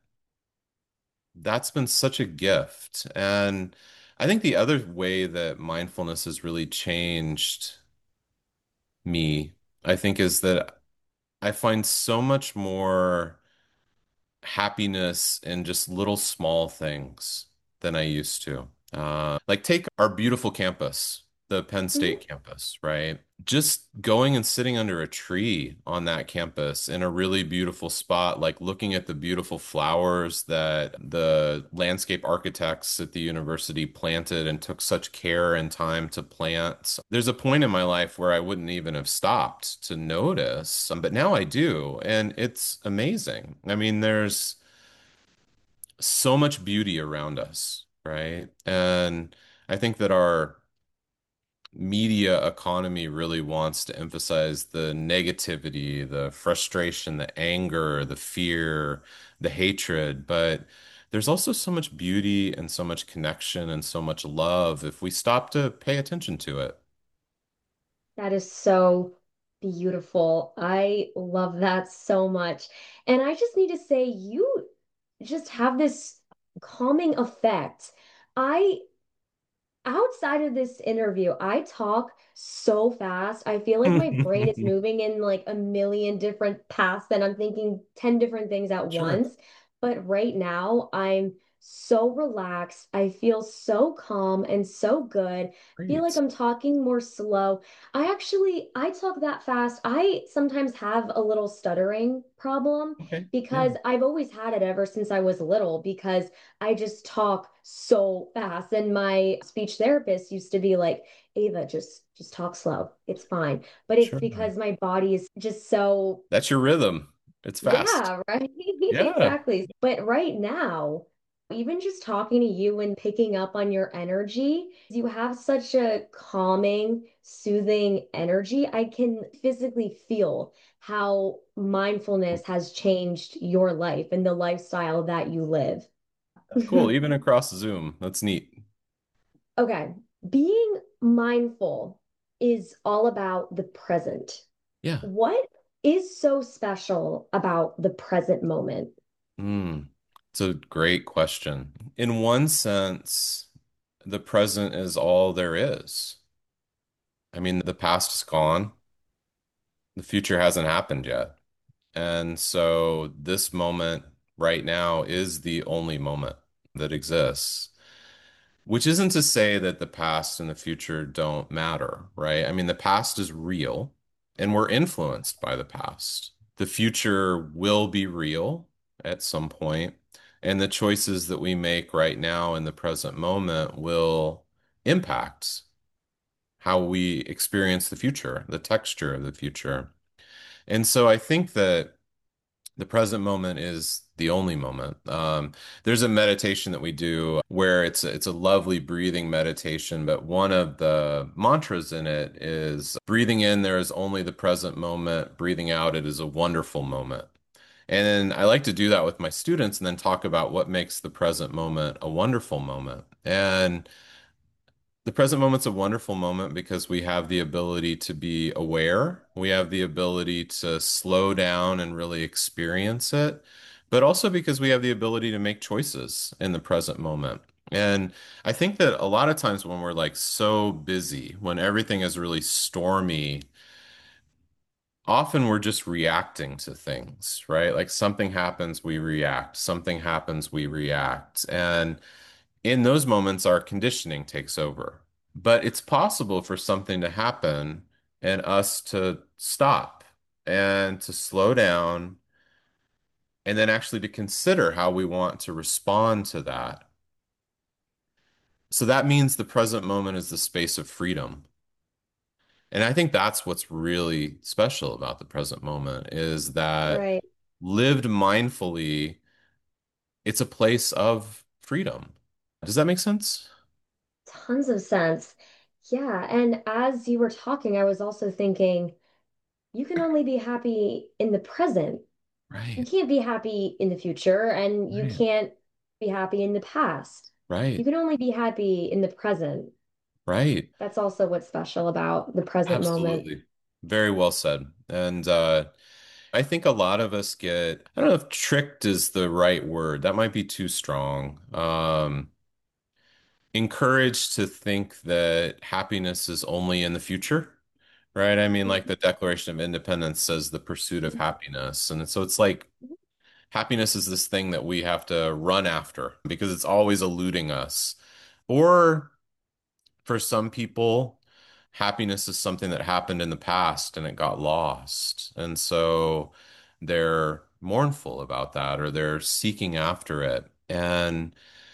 that's been such a gift. And I think the other way that mindfulness has really changed me, I think, is that I find so much more happiness in just little small things than I used to. Uh, like take our beautiful campus. the Penn Mhm. State campus, right? Just going and sitting under a tree on that campus in a really beautiful spot, like looking at the beautiful flowers that the landscape architects at the university planted and took such care and time to plant. There's a point in my life where I wouldn't even have stopped to notice, um, but now I do, and it's amazing. I mean, there's so much beauty around us, right? And I think that our media economy really wants to emphasize the negativity, the frustration, the anger, the fear, the hatred, but there's also so much beauty and so much connection and so much love if we stop to pay attention to it. That is so beautiful. I love that so much. And I just need to say, you just have this calming effect. I Outside of this interview, I talk so fast. I feel like my brain is moving in like a million different paths and I'm thinking ten different things at Sure. once. But right now, I'm so relaxed. I feel so calm and so good. I feel like Great. I'm talking more slow. I actually, I talk that fast. I sometimes have a little stuttering problem Okay. Yeah. because I've always had it ever since I was little because I just talk so fast. And my speech therapist used to be like, Ava, just just talk slow. It's fine. But it's Sure. because my body is just so, That's your rhythm. It's fast. yeah, right. Yeah. Exactly. But right now, even just talking to you and picking up on your energy, you have such a calming, soothing energy. I can physically feel how mindfulness has changed your life and the lifestyle that you live. Cool. Even across Zoom. That's neat. Okay, being mindful is all about the present. Yeah. What is so special about the present moment? Hmm. It's a great question. In one sense, the present is all there is. I mean, the past is gone. The future hasn't happened yet. And so this moment right now is the only moment that exists, which isn't to say that the past and the future don't matter, right? I mean, the past is real and we're influenced by the past. The future will be real at some point, and the choices that we make right now in the present moment will impact how we experience the future, the texture of the future. And so I think that the present moment is the only moment. Um, there's a meditation that we do where it's it's a lovely breathing meditation, but one of the mantras in it is breathing in, there is only the present moment. Breathing out, it is a wonderful moment. And then I like to do that with my students and then talk about what makes the present moment a wonderful moment. And the present moment's a wonderful moment because we have the ability to be aware. We have the ability to slow down and really experience it, but also because we have the ability to make choices in the present moment. And I think that a lot of times when we're like so busy, when everything is really stormy, often we're just reacting to things, right? Like something happens, we react. Something happens, we react. And in those moments, our conditioning takes over. But it's possible for something to happen and us to stop and to slow down and then actually to consider how we want to respond to that. So that means the present moment is the space of freedom. And I think that's what's really special about the present moment is that Right. lived mindfully, it's a place of freedom. Does that make sense? Tons of sense. Yeah. And as you were talking, I was also thinking, you can only be happy in the present. You Right, can't be happy in the future, and you right, can't be happy in the past. You right, can only be happy in the present. right. That's also what's special about the present moment. Absolutely. Very well said. And uh, I think a lot of us get, I don't know if tricked is the right word. That might be too strong. Um, encouraged to think that happiness is only in the future, right? I mean, like the Declaration of Independence says the pursuit of happiness. And so it's like happiness is this thing that we have to run after because it's always eluding us. Or for some people, happiness is something that happened in the past and it got lost. And so they're mournful about that or they're seeking after it. And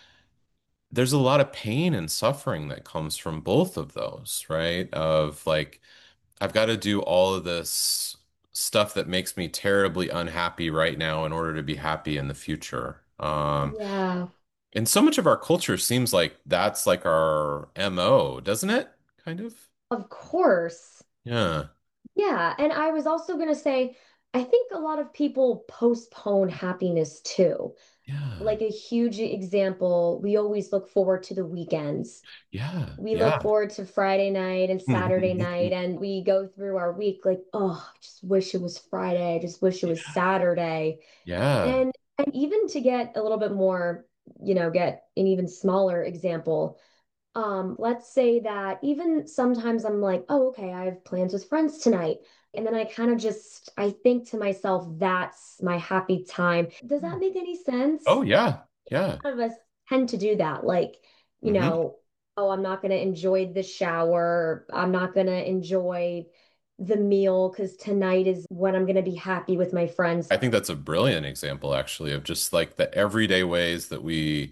there's a lot of pain and suffering that comes from both of those, right? Of like, I've got to do all of this stuff that makes me terribly unhappy right now in order to be happy in the future. Um, Yeah, and so much of our culture seems like that's like our M O, doesn't it? Kind of. of course. Yeah. Yeah, and I was also going to say, I think a lot of people postpone happiness too. Yeah. Like a huge example, we always look forward to the weekends. Yeah. We look Yeah. forward to Friday night and Saturday night, and we go through our week like, oh, I just wish it was Friday. I just wish it was Saturday. Yeah. And and even to get a little bit more, you know, get an even smaller example, um, let's say that even sometimes I'm like, oh, okay, I have plans with friends tonight. And then I kind of just I think to myself, that's my happy time. Does that make any Oh, sense? yeah. Yeah. Lot of us tend to do that. Like, you Hmm. know, oh, I'm not going to enjoy the shower. I'm not going to enjoy the meal because tonight is when I'm going to be happy with my friends. I think that's a brilliant example, actually, of just like the everyday ways that we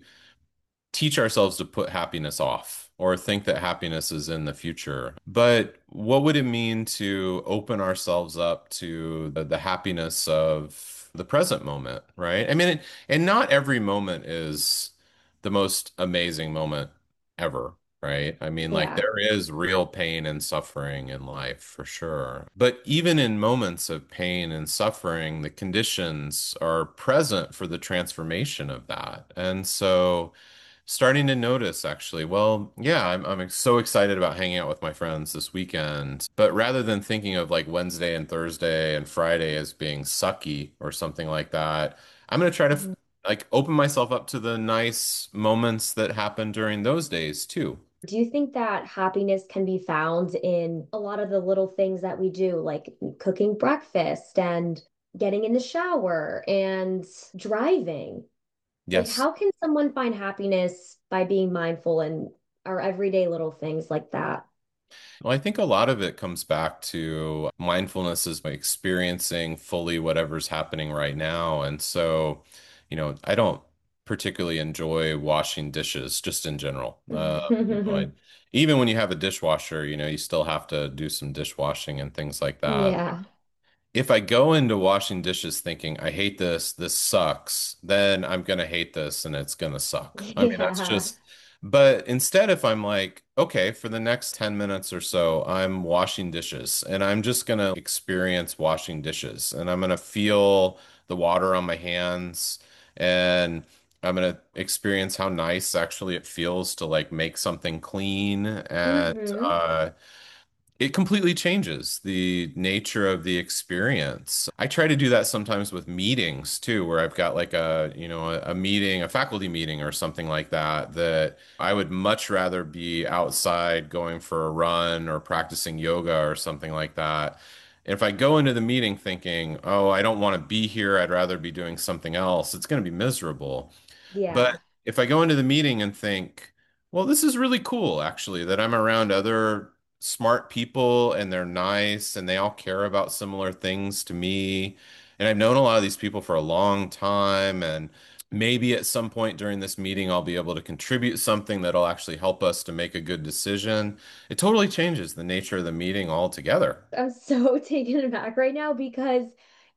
teach ourselves to put happiness off or think that happiness is in the future. But what would it mean to open ourselves up to the, the happiness of the present moment, right? I mean, and not every moment is the most amazing moment ever. Right. I mean, like Yeah. there is real pain and suffering in life for sure. But even in moments of pain and suffering, the conditions are present for the transformation of that. And so, starting to notice actually, well, yeah, I'm I'm so excited about hanging out with my friends this weekend. But rather than thinking of like Wednesday and Thursday and Friday as being sucky or something like that, I'm gonna try to f- Mhm. like open myself up to the nice moments that happen during those days too. Do you think that happiness can be found in a lot of the little things that we do, like cooking breakfast and getting in the shower and driving? Like, Yes. how can someone find happiness by being mindful in our everyday little things like that? Well, I think a lot of it comes back to mindfulness is experiencing fully whatever's happening right now. And so, you know, I don't particularly enjoy washing dishes just in general. Uh, you know, I, even when you have a dishwasher, you know, you still have to do some dishwashing and things like that. Yeah. If I go into washing dishes thinking, I hate this, this sucks, then I'm gonna hate this and it's gonna suck. I mean, that's Yeah. just, but instead, if I'm like, okay, for the next ten minutes or so, I'm washing dishes and I'm just gonna experience washing dishes and I'm gonna feel the water on my hands and I'm gonna experience how nice actually it feels to like make something clean and Hmm. uh it completely changes the nature of the experience. I try to do that sometimes with meetings too, where I've got like a, you know, a, a meeting, a faculty meeting or something like that, that I would much rather be outside going for a run or practicing yoga or something like that. If I go into the meeting thinking, oh, I don't want to be here, I'd rather be doing something else, it's going to be miserable. But Yeah. if I go into the meeting and think, well, this is really cool, actually, that I'm around other smart people and they're nice and they all care about similar things to me. And I've known a lot of these people for a long time. And maybe at some point during this meeting, I'll be able to contribute something that'll actually help us to make a good decision. It totally changes the nature of the meeting altogether. I'm so taken aback right now because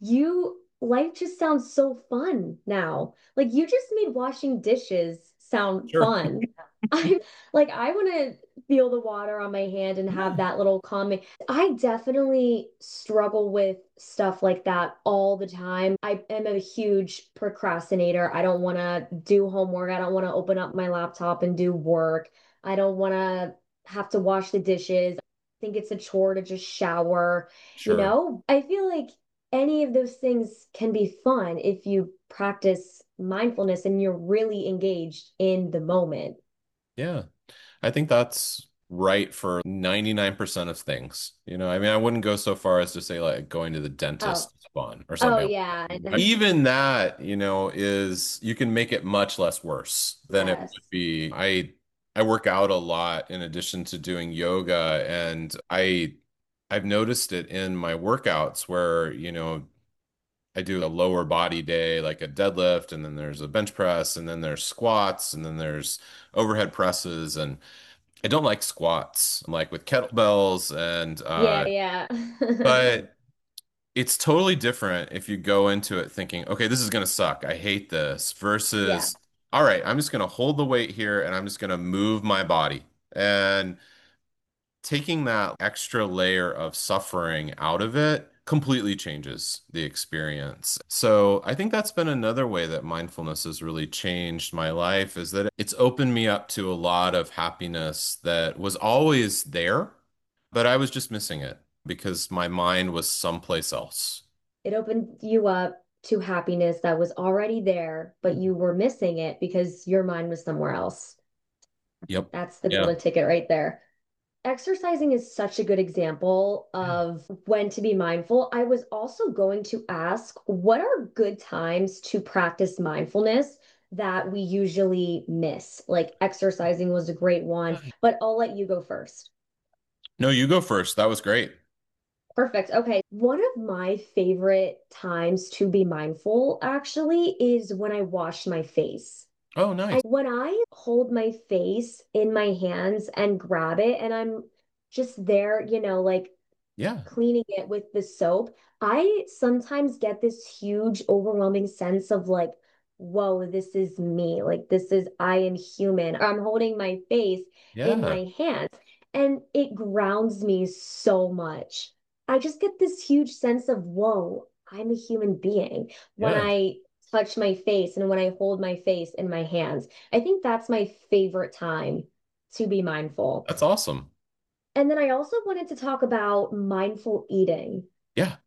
you life just sounds so fun now. Like you just made washing dishes sound Sure. fun. I'm like I want to feel the water on my hand and have Yeah. that little calming. I definitely struggle with stuff like that all the time. I am a huge procrastinator. I don't want to do homework. I don't want to open up my laptop and do work. I don't want to have to wash the dishes. Think it's a chore to just shower, you Sure. know? I feel like any of those things can be fun if you practice mindfulness and you're really engaged in the moment. Yeah. I think that's right for ninety-nine percent of things. You know, I mean, I wouldn't go so far as to say like going to the Oh, dentist is fun or oh something like yeah. that. Even that, you know, is you can make it much less worse than it would Yes. be. I I work out a lot in addition to doing yoga, and I I've noticed it in my workouts where, you know, I do a lower body day, like a deadlift, and then there's a bench press, and then there's squats, and then there's overhead presses. And I don't like squats, like with kettlebells, and Yeah, uh, yeah. but it's totally different if you go into it thinking, okay, this is gonna suck. I hate this, Yeah. versus, all right, I'm just gonna hold the weight here, and I'm just gonna move my body. And taking that extra layer of suffering out of it completely changes the experience. So I think that's been another way that mindfulness has really changed my life, is that it's opened me up to a lot of happiness that was always there, but I was just missing it because my mind was someplace else. It opened you up to happiness that was already there, but you were missing it because your mind was somewhere else. Yep. That's the Yeah. golden ticket right there. Exercising is such a good example Yeah. of when to be mindful. I was also going to ask, what are good times to practice mindfulness that we usually miss? Like exercising was a great one, but I'll let you go first. No, you go first. That was great. Perfect. Okay. One of my favorite times to be mindful actually is when I wash my face. Oh, I nice. when I hold my face in my hands and grab it and I'm just there, you know, like Yeah. cleaning it with the soap, I sometimes get this huge, overwhelming sense of like, whoa, this is me. Like, this is, I am human. I'm holding my face in Yeah. my hands, and it grounds me so much. I just get this huge sense of, whoa, I'm a human being when Yeah. I touch my face and when I hold my face in my hands. I think that's my favorite time to be mindful. That's awesome. And then I also wanted to talk about mindful eating. Yeah.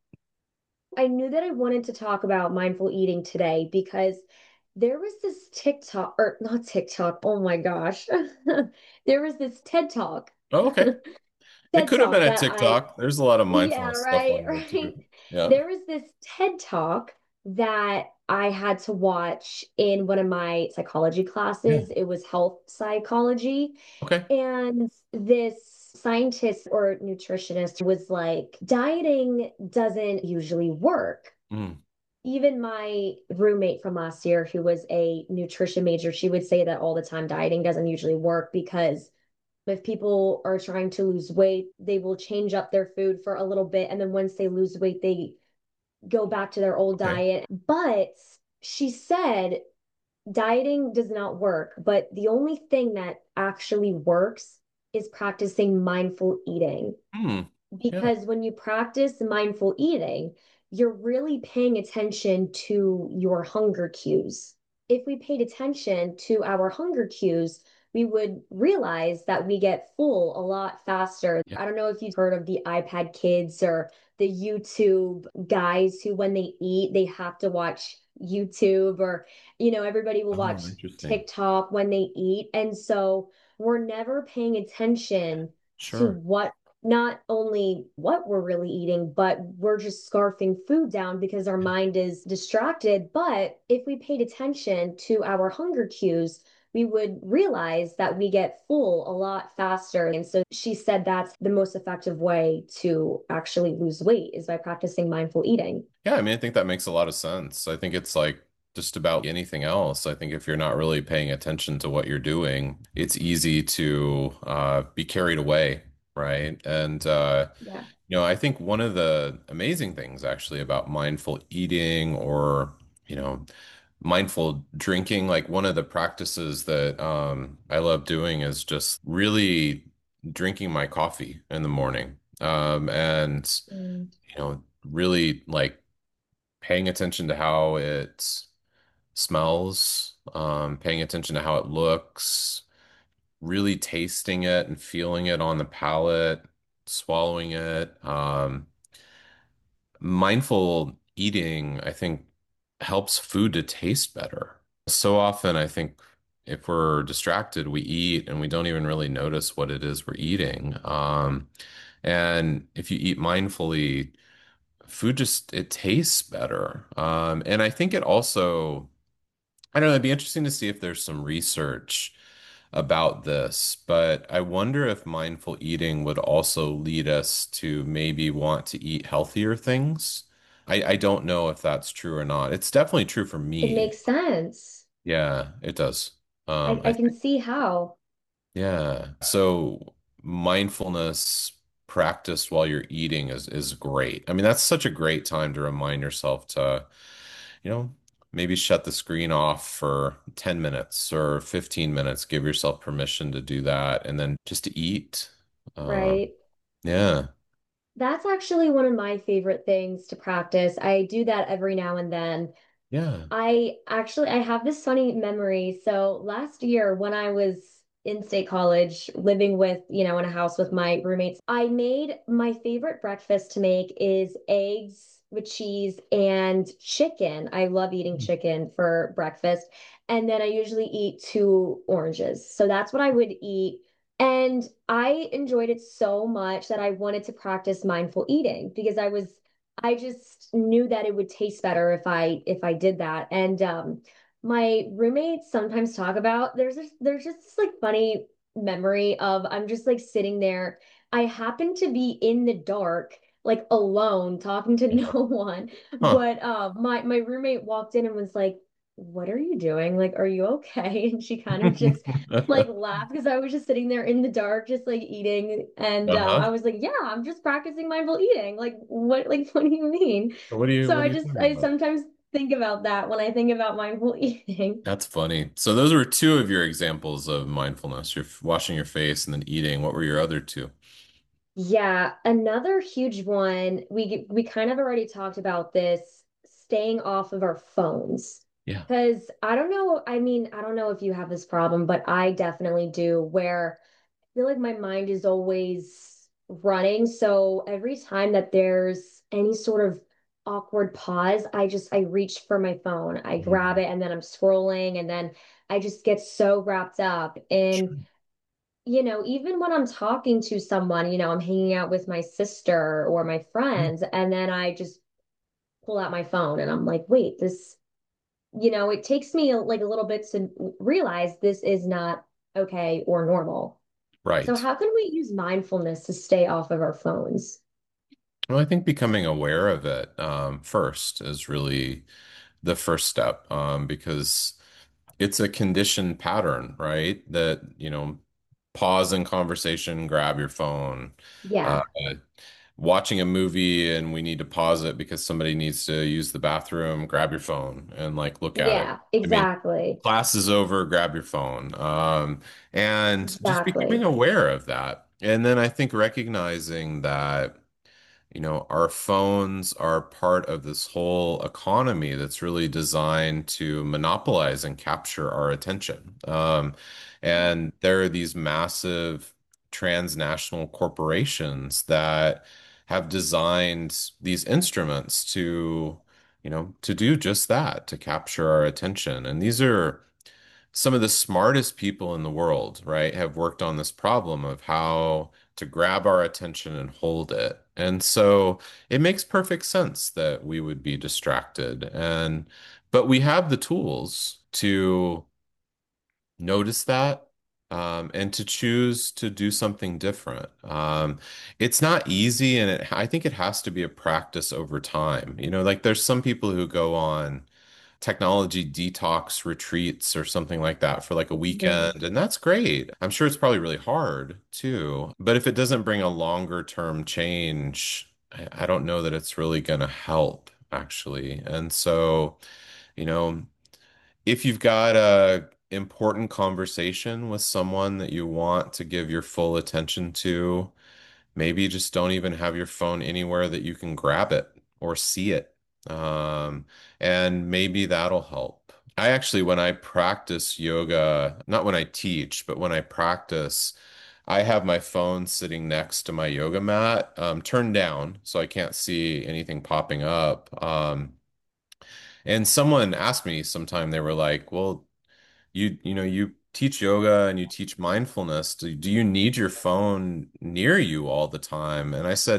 I knew that I wanted to talk about mindful eating today because there was this TikTok, or not TikTok, oh my gosh. There was this TED Talk, Oh, okay. It TED could have been Talk a that I, TikTok. There's a lot of yeah, mindfulness stuff right, on there right. too. Yeah. There was this TED Talk that I had to watch in one of my psychology Yeah. classes. It was health psychology. Okay. And this scientist or nutritionist was like, dieting doesn't usually work. Mm. Even my roommate from last year, who was a nutrition major, she would say that all the time dieting doesn't usually work because if people are trying to lose weight, they will change up their food for a little bit. And then once they lose weight, they go back to their old Okay. diet. But she said dieting does not work, but the only thing that actually works is practicing mindful eating. Hmm. Yeah. Because when you practice mindful eating, you're really paying attention to your hunger cues. If we paid attention to our hunger cues, we would realize that we get full a lot faster. Yeah. I don't know if you've heard of the iPad kids or the YouTube guys who, when they eat, they have to watch YouTube, or, you know, everybody will Oh, watch interesting. TikTok when they eat. And so we're never paying attention to Sure. what not only what we're really eating, but we're just scarfing food down because our Yeah. mind is distracted. But if we paid attention to our hunger cues, we would realize that we get full a lot faster. And so she said that's the most effective way to actually lose weight is by practicing mindful eating. Yeah, I mean, I think that makes a lot of sense. I think it's like just about anything else. I think if you're not really paying attention to what you're doing, it's easy to uh, be carried away, right? And uh, Yeah. you know, I think one of the amazing things actually about mindful eating, or, you know, mindful drinking, like one of the practices that um, I love doing is just really drinking my coffee in the morning. Um, and, Mm. you know, really like paying attention to how it smells, um, paying attention to how it looks, really tasting it and feeling it on the palate, swallowing it. Um, mindful eating, I think, helps food to taste better. So often, I think if we're distracted, we eat and we don't even really notice what it is we're eating. Um, and if you eat mindfully, food just it tastes better. Um, and I think it also, I don't know, it'd be interesting to see if there's some research about this, but I wonder if mindful eating would also lead us to maybe want to eat healthier things. I, I don't know if that's true or not. It's definitely true for It me. makes sense. Yeah, it does. Um, I, I I can think, see how. yeah. So mindfulness practice while you're eating is is great. I mean, that's such a great time to remind yourself to, you know, maybe shut the screen off for ten minutes or fifteen minutes. Give yourself permission to do that and then just to eat. Um, Right. yeah. That's actually one of my favorite things to practice. I do that every now and then. Yeah. I actually I have this funny memory. So last year when I was in state college living with, you know, in a house with my roommates, I made my favorite breakfast to make is eggs with cheese and chicken. I love eating chicken for breakfast. And then I usually eat two oranges. So that's what I would eat. And I enjoyed it so much that I wanted to practice mindful eating because I was I just knew that it would taste better if I if I did that. And um my roommates sometimes talk about there's this, there's just this like funny memory of I'm just like sitting there. I happen to be in the dark, like alone, talking to no one. Huh. But uh my my roommate walked in and was like, "What are you doing? Like, are you okay?" And she kind of just like laughed because I was just sitting there in the dark, just like eating. And um, I Uh-huh. was like, yeah, I'm just practicing mindful eating. Like, what, like, what do you mean? What are you So what are I you just, talking I about? sometimes think about that when I think about mindful eating. That's funny. So those were two of your examples of mindfulness. You're f- washing your face and then eating. What were your other two? Yeah, another huge one. We we kind of already talked about this, staying off of our phones. Yeah. Because I don't know, I mean, I don't know if you have this problem, but I definitely do, where feel like my mind is always running. So every time that there's any sort of awkward pause, I just I reach for my phone. I grab Mhm. it and then I'm scrolling and then I just get so wrapped up in, Sure. you know, even when I'm talking to someone, you know, I'm hanging out with my sister or my Yeah. friends, and then I just pull out my phone and I'm like, wait, this, you know, it takes me like a little bit to realize this is not okay or normal. So Right. how can we use mindfulness to stay off of our phones? Well, I think becoming aware of it um, first is really the first step um, because it's a conditioned pattern, right? That, you know, pause in conversation, grab your phone. Uh, Yeah. watching a movie and we need to pause it because somebody needs to use the bathroom, grab your phone and like look at it. Yeah, I mean, exactly. class is over, grab your phone. Um, and just becoming Exactly. aware of that. And then I think recognizing that you know, our phones are part of this whole economy that's really designed to monopolize and capture our attention. Um, and there are these massive transnational corporations that have designed these instruments to, you know, to do just that, to capture our attention. And these are some of the smartest people in the world, right, have worked on this problem of how to grab our attention and hold it. And so it makes perfect sense that we would be distracted. And but we have the tools to notice that um, and to choose to do something different. Um, it's not easy, and it, I think it has to be a practice over time. You know, like there's some people who go on technology detox retreats or something like that for like a Mhm. weekend, and that's great. I'm sure it's probably really hard too, but if it doesn't bring a longer term change, I, I don't know that it's really going to help actually. And so, you know, if you've got a important conversation with someone that you want to give your full attention to, maybe just don't even have your phone anywhere that you can grab it or see it. Um, and maybe that'll help. I actually, when I practice yoga, not when I teach, but when I practice, I have my phone sitting next to my yoga mat, um, turned down so I can't see anything popping up. Um, and someone asked me sometime, they were like, well, you you know you teach yoga and you teach mindfulness. Do, do you need your phone near you all the time? And I said,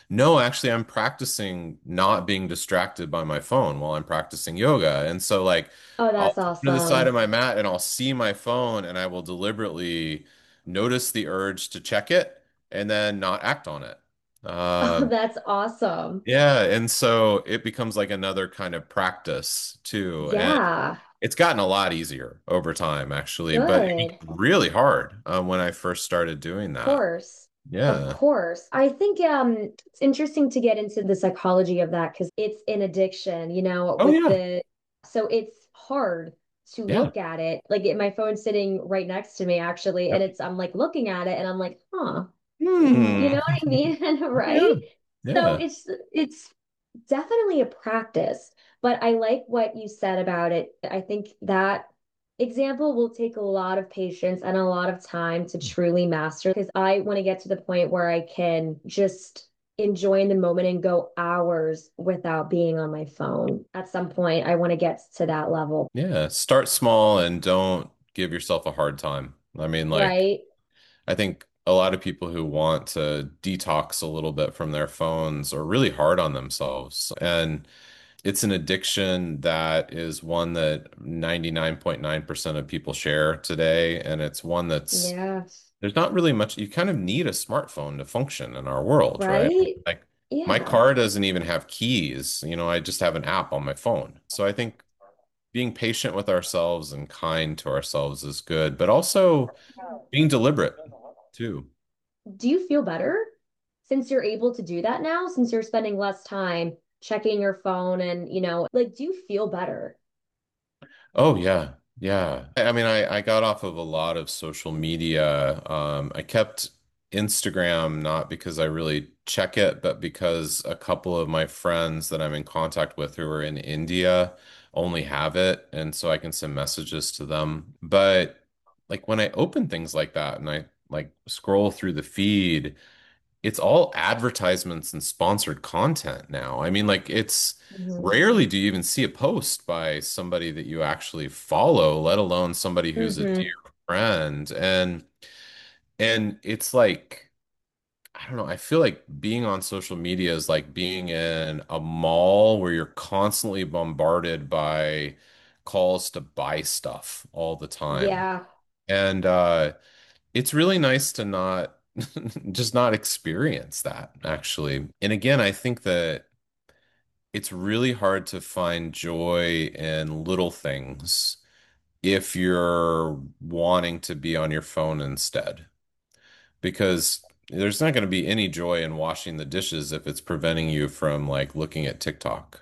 No, actually, I'm practicing not being distracted by my phone while I'm practicing yoga. And so, like, Oh, I'll that's turn to the side awesome. of my mat and I'll see my phone and I will deliberately notice the urge to check it and then not act on it. Oh, Um, that's awesome. yeah. And so it becomes like another kind of practice too. And Yeah, it's gotten a lot easier over time, actually, but it good. was really hard um, when I first started doing that. Course. Of Yeah. course. I think um it's interesting to get into the psychology of that because it's an addiction, you know, Oh, with yeah. the so it's hard to Yeah. look at it. Like it, my phone's sitting right next to me actually, and Yep. it's I'm like looking at it and I'm like, huh, you Hmm. know what I mean? Oh, yeah. Right? So Yeah. it's it's definitely a practice, but I like what you said about it. I think that example will take a lot of patience and a lot of time to truly master because I want to get to the point where I can just enjoy in the moment and go hours without being on my phone. At some point, I want to get to that level, Yeah. Start small and don't give yourself a hard time. I mean, like, right? I think a lot of people who want to detox a little bit from their phones are really hard on themselves. And it's an addiction that is one that ninety-nine point nine percent of people share today. And it's one that's, Yeah, there's not really much, you kind of need a smartphone to function in our world, right? right? Like, my Yeah. car doesn't even have keys. You know, I just have an app on my phone. So I think being patient with ourselves and kind to ourselves is good, but also being deliberate too. Do you feel better since you're able to do that now, since you're spending less time checking your phone and, you know, like, do you feel better? Oh yeah. Yeah. I I mean, I, I got off of a lot of social media. Um, I kept Instagram not because I really check it, but because a couple of my friends that I'm in contact with who are in India only have it, and so I can send messages to them. But like when I open things like that and I like scroll through the feed, it's all advertisements and sponsored content now. I mean, like it's Hmm. rarely do you even see a post by somebody that you actually follow, let alone somebody who's a dear Hmm. friend. And and it's like, I don't know, I feel like being on social media is like being in a mall where you're constantly bombarded by calls to buy stuff all the time. Yeah. And uh it's really nice to not just not experience that actually. And again, I think that it's really hard to find joy in little things if you're wanting to be on your phone instead, because there's not going to be any joy in washing the dishes if it's preventing you from like looking at TikTok.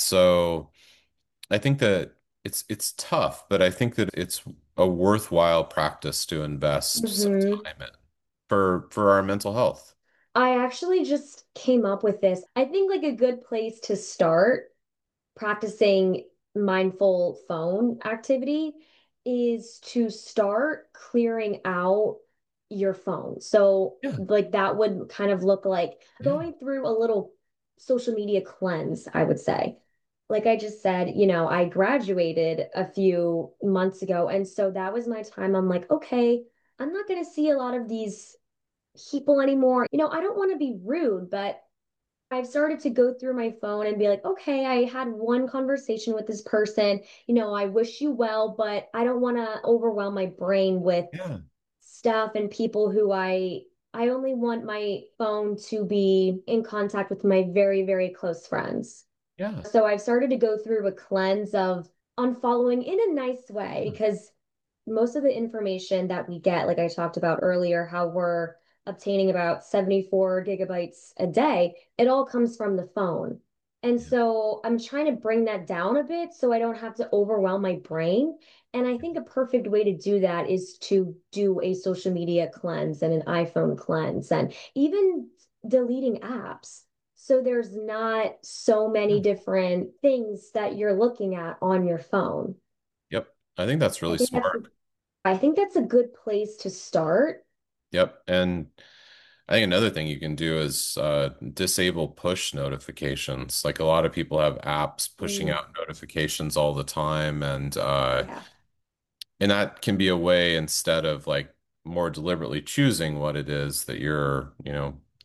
So I think that it's it's tough, but I think that it's a worthwhile practice to invest some Hmm. time in for for our mental health. I actually just came up with this. I think like a good place to start practicing mindful phone activity is to start clearing out your phone. So, Yeah, like, that would kind of look like yeah, going through a little social media cleanse, I would say. Like I just said, you know, I graduated a few months ago. And so that was my time. I'm like, okay, I'm not going to see a lot of these people anymore. You know, I don't want to be rude, but I've started to go through my phone and be like, okay, I had one conversation with this person. You know, I wish you well, but I don't want to overwhelm my brain with yeah, stuff and people who I I only want my phone to be in contact with my very, very close friends. yeah. So I've started to go through a cleanse of unfollowing in a nice way because most of the information that we get, like I talked about earlier, how we're obtaining about seventy-four gigabytes a day, it all comes from the phone. And Yeah. so I'm trying to bring that down a bit so I don't have to overwhelm my brain. And I think a perfect way to do that is to do a social media cleanse and an iPhone cleanse and even deleting apps. So there's not so many different things that you're looking at on your phone. Yep. I think that's I really think that's smart. I think that's a good place to start. Yep. And I think another thing you can do is uh, disable push notifications. Like a lot of people have apps pushing Mm, out notifications all the time, and uh, yeah. and that can be a way instead of like more deliberately choosing what it is that you're, you know,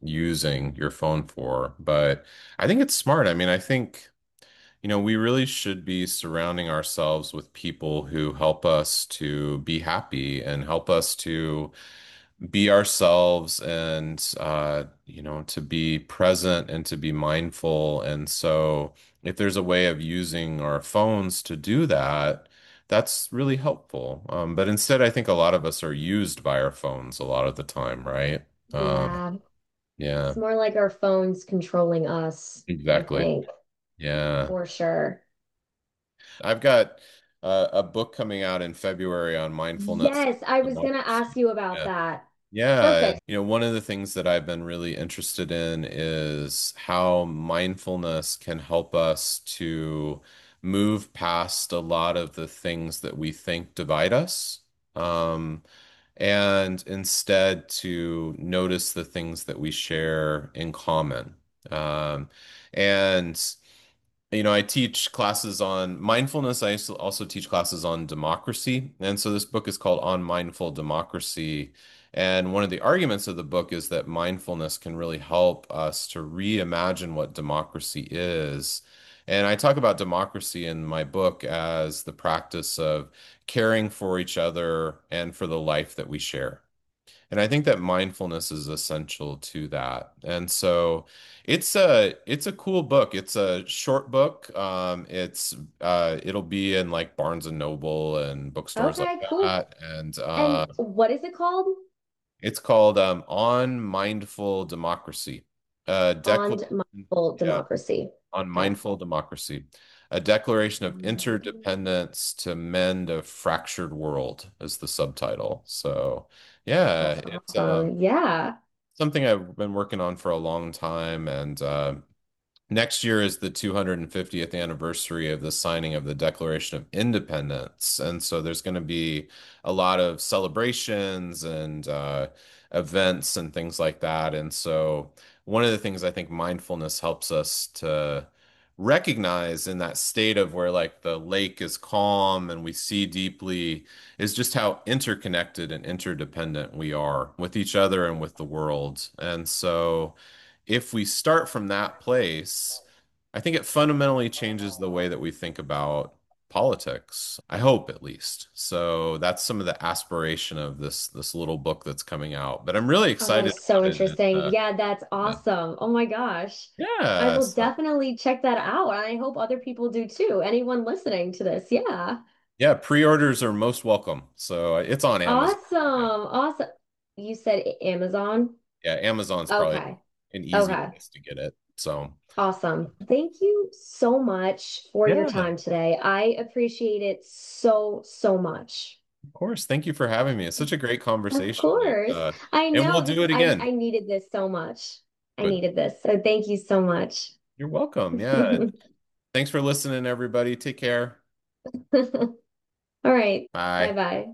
using your phone for. But I think it's smart. I mean, I think, you know, we really should be surrounding ourselves with people who help us to be happy and help us to be ourselves and uh, you know, to be present and to be mindful. And so if there's a way of using our phones to do that, that's really helpful. Um, but instead, I think a lot of us are used by our phones a lot of the time, right? Um, Yeah. yeah, It's more like our phones controlling us, I exactly. think, Yeah. for sure. I've got uh, a book coming out in February on mindfulness. Yes, I was gonna Democracy. ask you about Yeah. that. Yeah, Perfect. you know, one of the things that I've been really interested in is how mindfulness can help us to move past a lot of the things that we think divide us, um, and instead to notice the things that we share in common. Um, and you know, I teach classes on mindfulness. I also also teach classes on democracy. And so this book is called On Mindful Democracy. And one of the arguments of the book is that mindfulness can really help us to reimagine what democracy is. And I talk about democracy in my book as the practice of caring for each other and for the life that we share. And I think that mindfulness is essential to that. And so it's a it's a cool book. It's a short book. Um, it's uh, it'll be in like Barnes and Noble and bookstores like Okay, cool. that. And And uh, what is it called? it's called um, On Mindful Democracy. Uh, On Declaration, Mindful yeah, Democracy. on Okay. Mindful Democracy. A declaration of Mhm. interdependence to mend a fractured world is the subtitle. So That's yeah, it's um awesome. Yeah. something I've been working on for a long time. And uh, next year is the two hundred fiftieth anniversary of the signing of the Declaration of Independence. And so there's going to be a lot of celebrations and uh, events and things like that. And so one of the things I think mindfulness helps us to recognize in that state of where like the lake is calm and we see deeply is just how interconnected and interdependent we are with each other and with the world. And so if we start from that place, I think it fundamentally changes the way that we think about politics. I hope at least. So that's some of the aspiration of this this little book that's coming out. But I'm really Oh, excited so about it. interesting. Uh, Yeah, that's yeah. awesome. Oh my gosh. I Yeah. will So definitely check that out. And I hope other people do too. Anyone listening to this. Yeah. yeah, pre-orders are most welcome. So it's on Amazon. Awesome. Yeah. Awesome. You said Amazon? Yeah, Amazon's probably Okay. an easy Okay. place to get it. So Awesome. Thank you so much for your yeah, time today. I appreciate it so, so much. of course. Thank you for having me. It's such a great Of conversation. And, course. uh, I and we'll know this do is it I again. I needed this so much. I But needed this. So thank you so much. you're welcome. Yeah. And thanks for listening, everybody. Take care. All right. Bye. Bye-bye.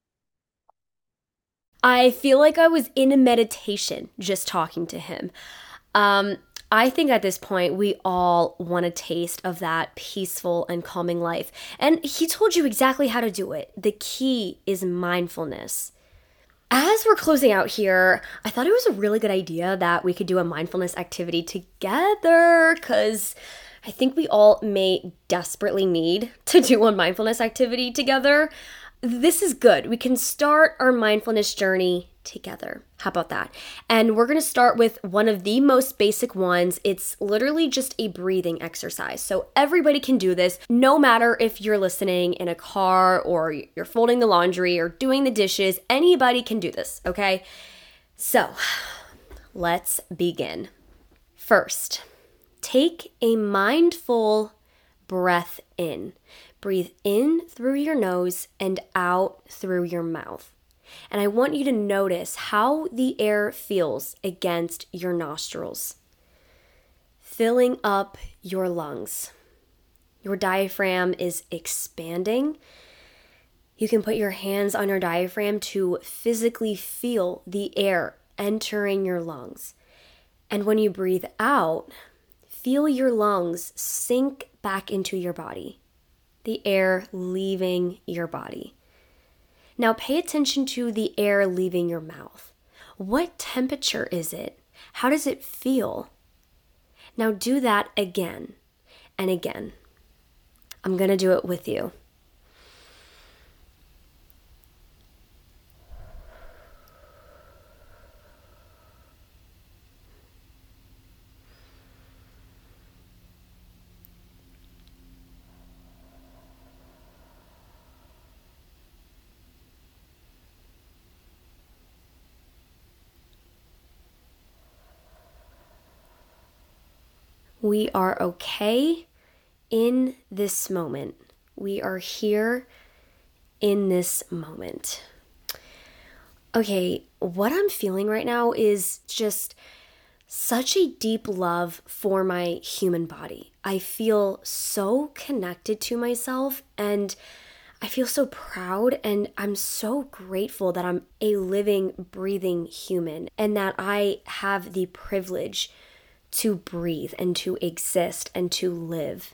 I feel like I was in a meditation just talking to him. Um, I think at this point, we all want a taste of that peaceful and calming life. And he told you exactly how to do it. The key is mindfulness. As we're closing out here, I thought it was a really good idea that we could do a mindfulness activity together because I think we all may desperately need to do a mindfulness activity together. This is good. We can start our mindfulness journey together. How about that? And we're going to start with one of the most basic ones. It's literally just a breathing exercise. So everybody can do this, no matter if you're listening in a car or you're folding the laundry or doing the dishes. Anybody can do this, okay? So let's begin. First, take a mindful breath in. Breathe in through your nose and out through your mouth. And I want you to notice how the air feels against your nostrils, filling up your lungs. Your diaphragm is expanding. You can put your hands on your diaphragm to physically feel the air entering your lungs. And when you breathe out, feel your lungs sink back into your body, the air leaving your body. Now pay attention to the air leaving your mouth. What temperature is it? How does it feel? Now do that again and again. I'm going to do it with you. We are okay in this moment. We are here in this moment. Okay, what I'm feeling right now is just such a deep love for my human body. I feel so connected to myself, and I feel so proud, and I'm so grateful that I'm a living, breathing human and that I have the privilege to breathe and to exist and to live.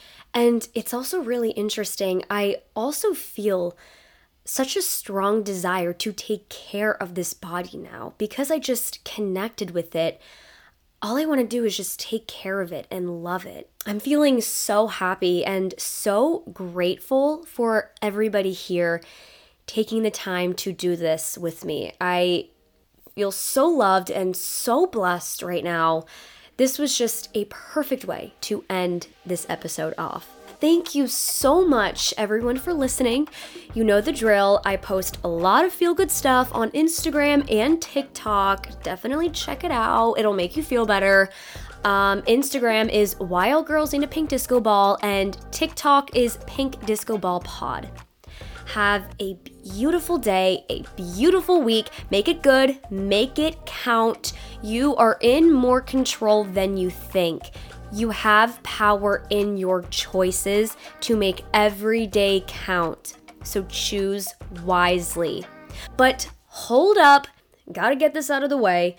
And it's also really interesting. I also feel such a strong desire to take care of this body now because I just connected with it. All I want to do is just take care of it and love it. I'm feeling so happy and so grateful for everybody here taking the time to do this with me. I feel so loved and so blessed right now. This was just a perfect way to end this episode off. Thank you so much, everyone, for listening. You know the drill. I post a lot of feel-good stuff on Instagram and TikTok. Definitely check it out. It'll make you feel better. Um, Instagram is Wild Girls Need a Pink Disco Ball, and TikTok is Pink Disco Ball Pod. Have a beautiful day, a beautiful week. Make it good, make it count. You are in more control than you think. You have power in your choices to make every day count. So choose wisely. But hold up, gotta get this out of the way.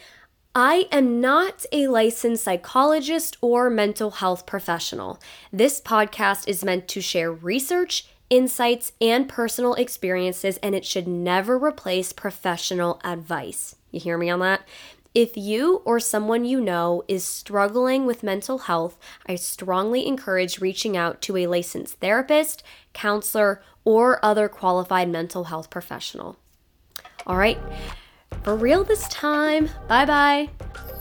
I am not a licensed psychologist or mental health professional. This podcast is meant to share research, insights, and personal experiences, and it should never replace professional advice. You hear me on that? If you or someone you know is struggling with mental health, I strongly encourage reaching out to a licensed therapist, counselor, or other qualified mental health professional. All right, for real this time. Bye-bye.